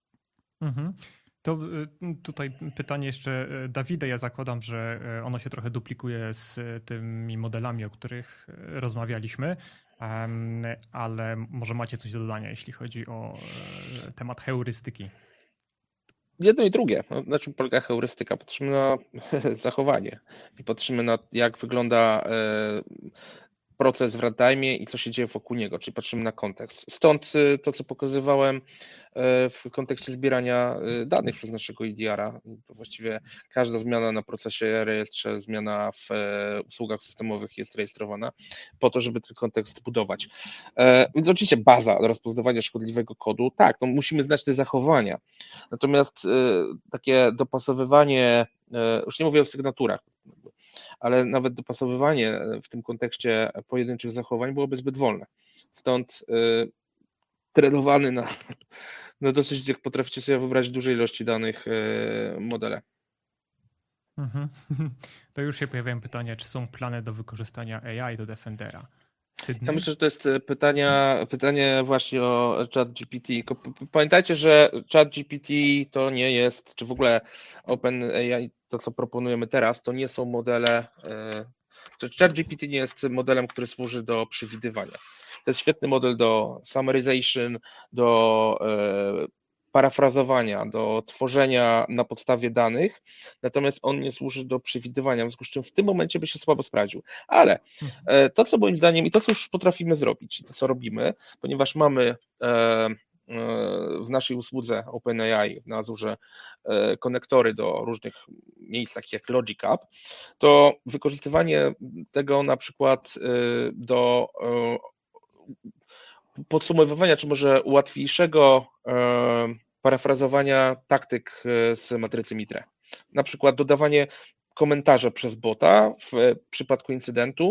To tutaj pytanie jeszcze Dawida, ja zakładam, że ono się trochę duplikuje z tymi modelami, o których rozmawialiśmy, ale może macie coś do dodania, jeśli chodzi o temat heurystyki. Jedno i drugie. Na czym polega heurystyka? Patrzymy na zachowanie i patrzymy na jak wygląda proces w runtime i co się dzieje wokół niego, czyli patrzymy na kontekst. Stąd to, co pokazywałem w kontekście zbierania danych przez naszego EDR-a. To właściwie każda zmiana na procesie, rejestrze, zmiana w usługach systemowych jest rejestrowana po to, żeby ten kontekst budować. Więc oczywiście baza rozpoznawania szkodliwego kodu, tak, no musimy znać te zachowania. Natomiast takie dopasowywanie, już nie mówię o sygnaturach, ale nawet dopasowywanie w tym kontekście pojedynczych zachowań byłoby zbyt wolne. Stąd trenowany na dosyć, jak potraficie sobie wybrać, dużej ilości danych modele. To już się pojawiają pytania, czy są plany do wykorzystania AI do Defendera? Sydney? Ja myślę, że to jest pytanie właśnie o ChatGPT. Pamiętajcie, że ChatGPT to nie jest, czy w ogóle OpenAI, to co proponujemy teraz, to nie są modele, ChatGPT nie jest modelem, który służy do przewidywania. To jest świetny model do summarization, do parafrazowania, do tworzenia na podstawie danych, natomiast on nie służy do przewidywania, w związku z czym w tym momencie by się słabo sprawdził. Ale to, co moim zdaniem i to, co już potrafimy zrobić, i to, co robimy, ponieważ mamy w naszej usłudze OpenAI na Azurze konektory do różnych miejsc, takich jak Logic App, to wykorzystywanie tego na przykład do podsumowywania, czy może łatwiejszego parafrazowania taktyk z matrycy Mitre. Na przykład dodawanie komentarza przez bota w przypadku incydentu.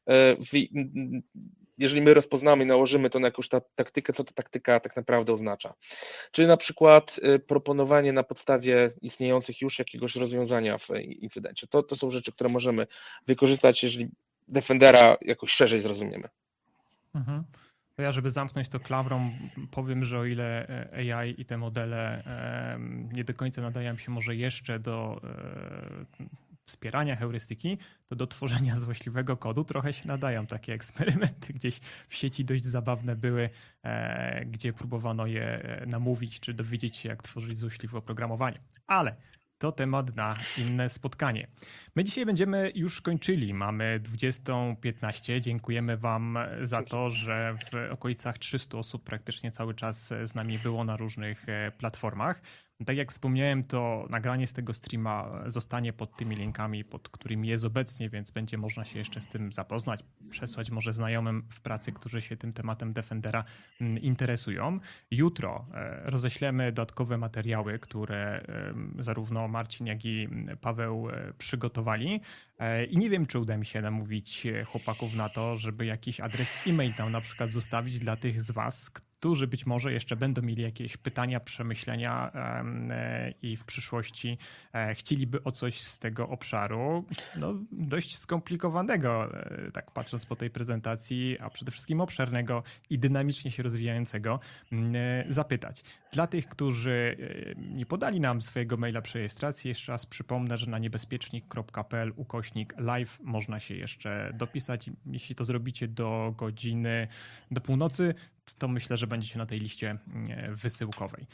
Jeżeli my rozpoznamy i nałożymy to na jakąś taktykę, co ta taktyka tak naprawdę oznacza. Czy na przykład proponowanie na podstawie istniejących już jakiegoś rozwiązania w incydencie. To są rzeczy, które możemy wykorzystać, jeżeli Defendera jakoś szerzej zrozumiemy. Mhm. To ja, żeby zamknąć to klamrą, powiem, że o ile AI i te modele nie do końca nadają się może jeszcze do wspierania heurystyki, to do tworzenia złośliwego kodu trochę się nadają. Takie eksperymenty gdzieś w sieci dość zabawne były, gdzie próbowano je namówić, czy dowiedzieć się, jak tworzyć złośliwe oprogramowanie. Ale to temat na inne spotkanie. My dzisiaj będziemy już kończyli. Mamy 20:15. Dziękujemy wam za to, że w okolicach 300 osób praktycznie cały czas z nami było na różnych platformach. Tak jak wspomniałem, to nagranie z tego streama zostanie pod tymi linkami, pod którymi jest obecnie, więc będzie można się jeszcze z tym zapoznać, przesłać może znajomym w pracy, którzy się tym tematem Defendera interesują. Jutro roześlemy dodatkowe materiały, które zarówno Marcin, jak i Paweł przygotowali. I nie wiem, czy uda mi się namówić chłopaków na to, żeby jakiś adres e-mail tam na przykład zostawić dla tych z was, którzy być może jeszcze będą mieli jakieś pytania, przemyślenia i w przyszłości chcieliby o coś z tego obszaru, no dość skomplikowanego, tak patrząc po tej prezentacji, a przede wszystkim obszernego i dynamicznie się rozwijającego, zapytać. Dla tych, którzy nie podali nam swojego maila przy rejestracji, jeszcze raz przypomnę, że na niebezpiecznik.pl/live można się jeszcze dopisać. Jeśli to zrobicie do północy, to myślę, że będziecie na tej liście wysyłkowej.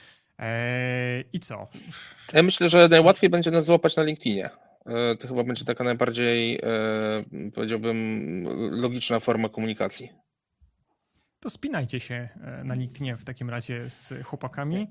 I co? Ja myślę, że najłatwiej będzie nas złapać na LinkedInie. To chyba będzie taka najbardziej, powiedziałbym, logiczna forma komunikacji. To spinajcie się na LinkedInie w takim razie z chłopakami.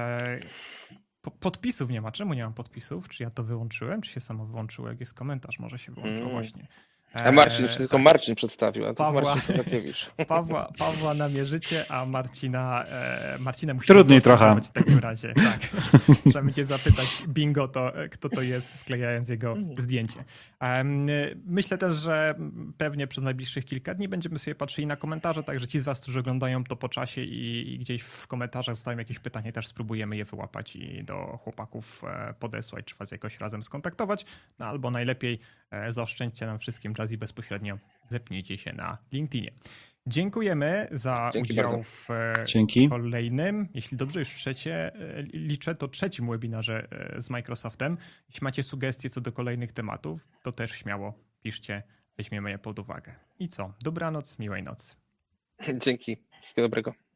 Podpisów nie ma. Czemu nie mam podpisów? Czy ja to wyłączyłem? Czy się samo wyłączyło? Jak jest komentarz, może się wyłączyło właśnie. A Marcin, czy tylko Marcin przedstawił, a to Pawła, jest Marcin Kozakiewicz. Pawła namierzycie, a Marcina musi trudniej trochę w takim razie. Tak. Trzeba będzie zapytać bingo, kto to jest, wklejając jego zdjęcie. Myślę też, że pewnie przez najbliższych kilka dni będziemy sobie patrzyli na komentarze, także ci z was, którzy oglądają to po czasie i gdzieś w komentarzach zostawią jakieś pytanie, też spróbujemy je wyłapać i do chłopaków podesłać, czy was jakoś razem skontaktować, no albo najlepiej zaoszczędźcie nam wszystkim czas i bezpośrednio zepnijcie się na LinkedInie. Dziękujemy za udział w kolejnym, jeśli dobrze już liczę, to trzecim webinarze z Microsoftem. Jeśli macie sugestie co do kolejnych tematów, to też śmiało piszcie, weźmiemy je pod uwagę. I co? Dobranoc, miłej nocy. Dzięki. Wszystkiego dobrego.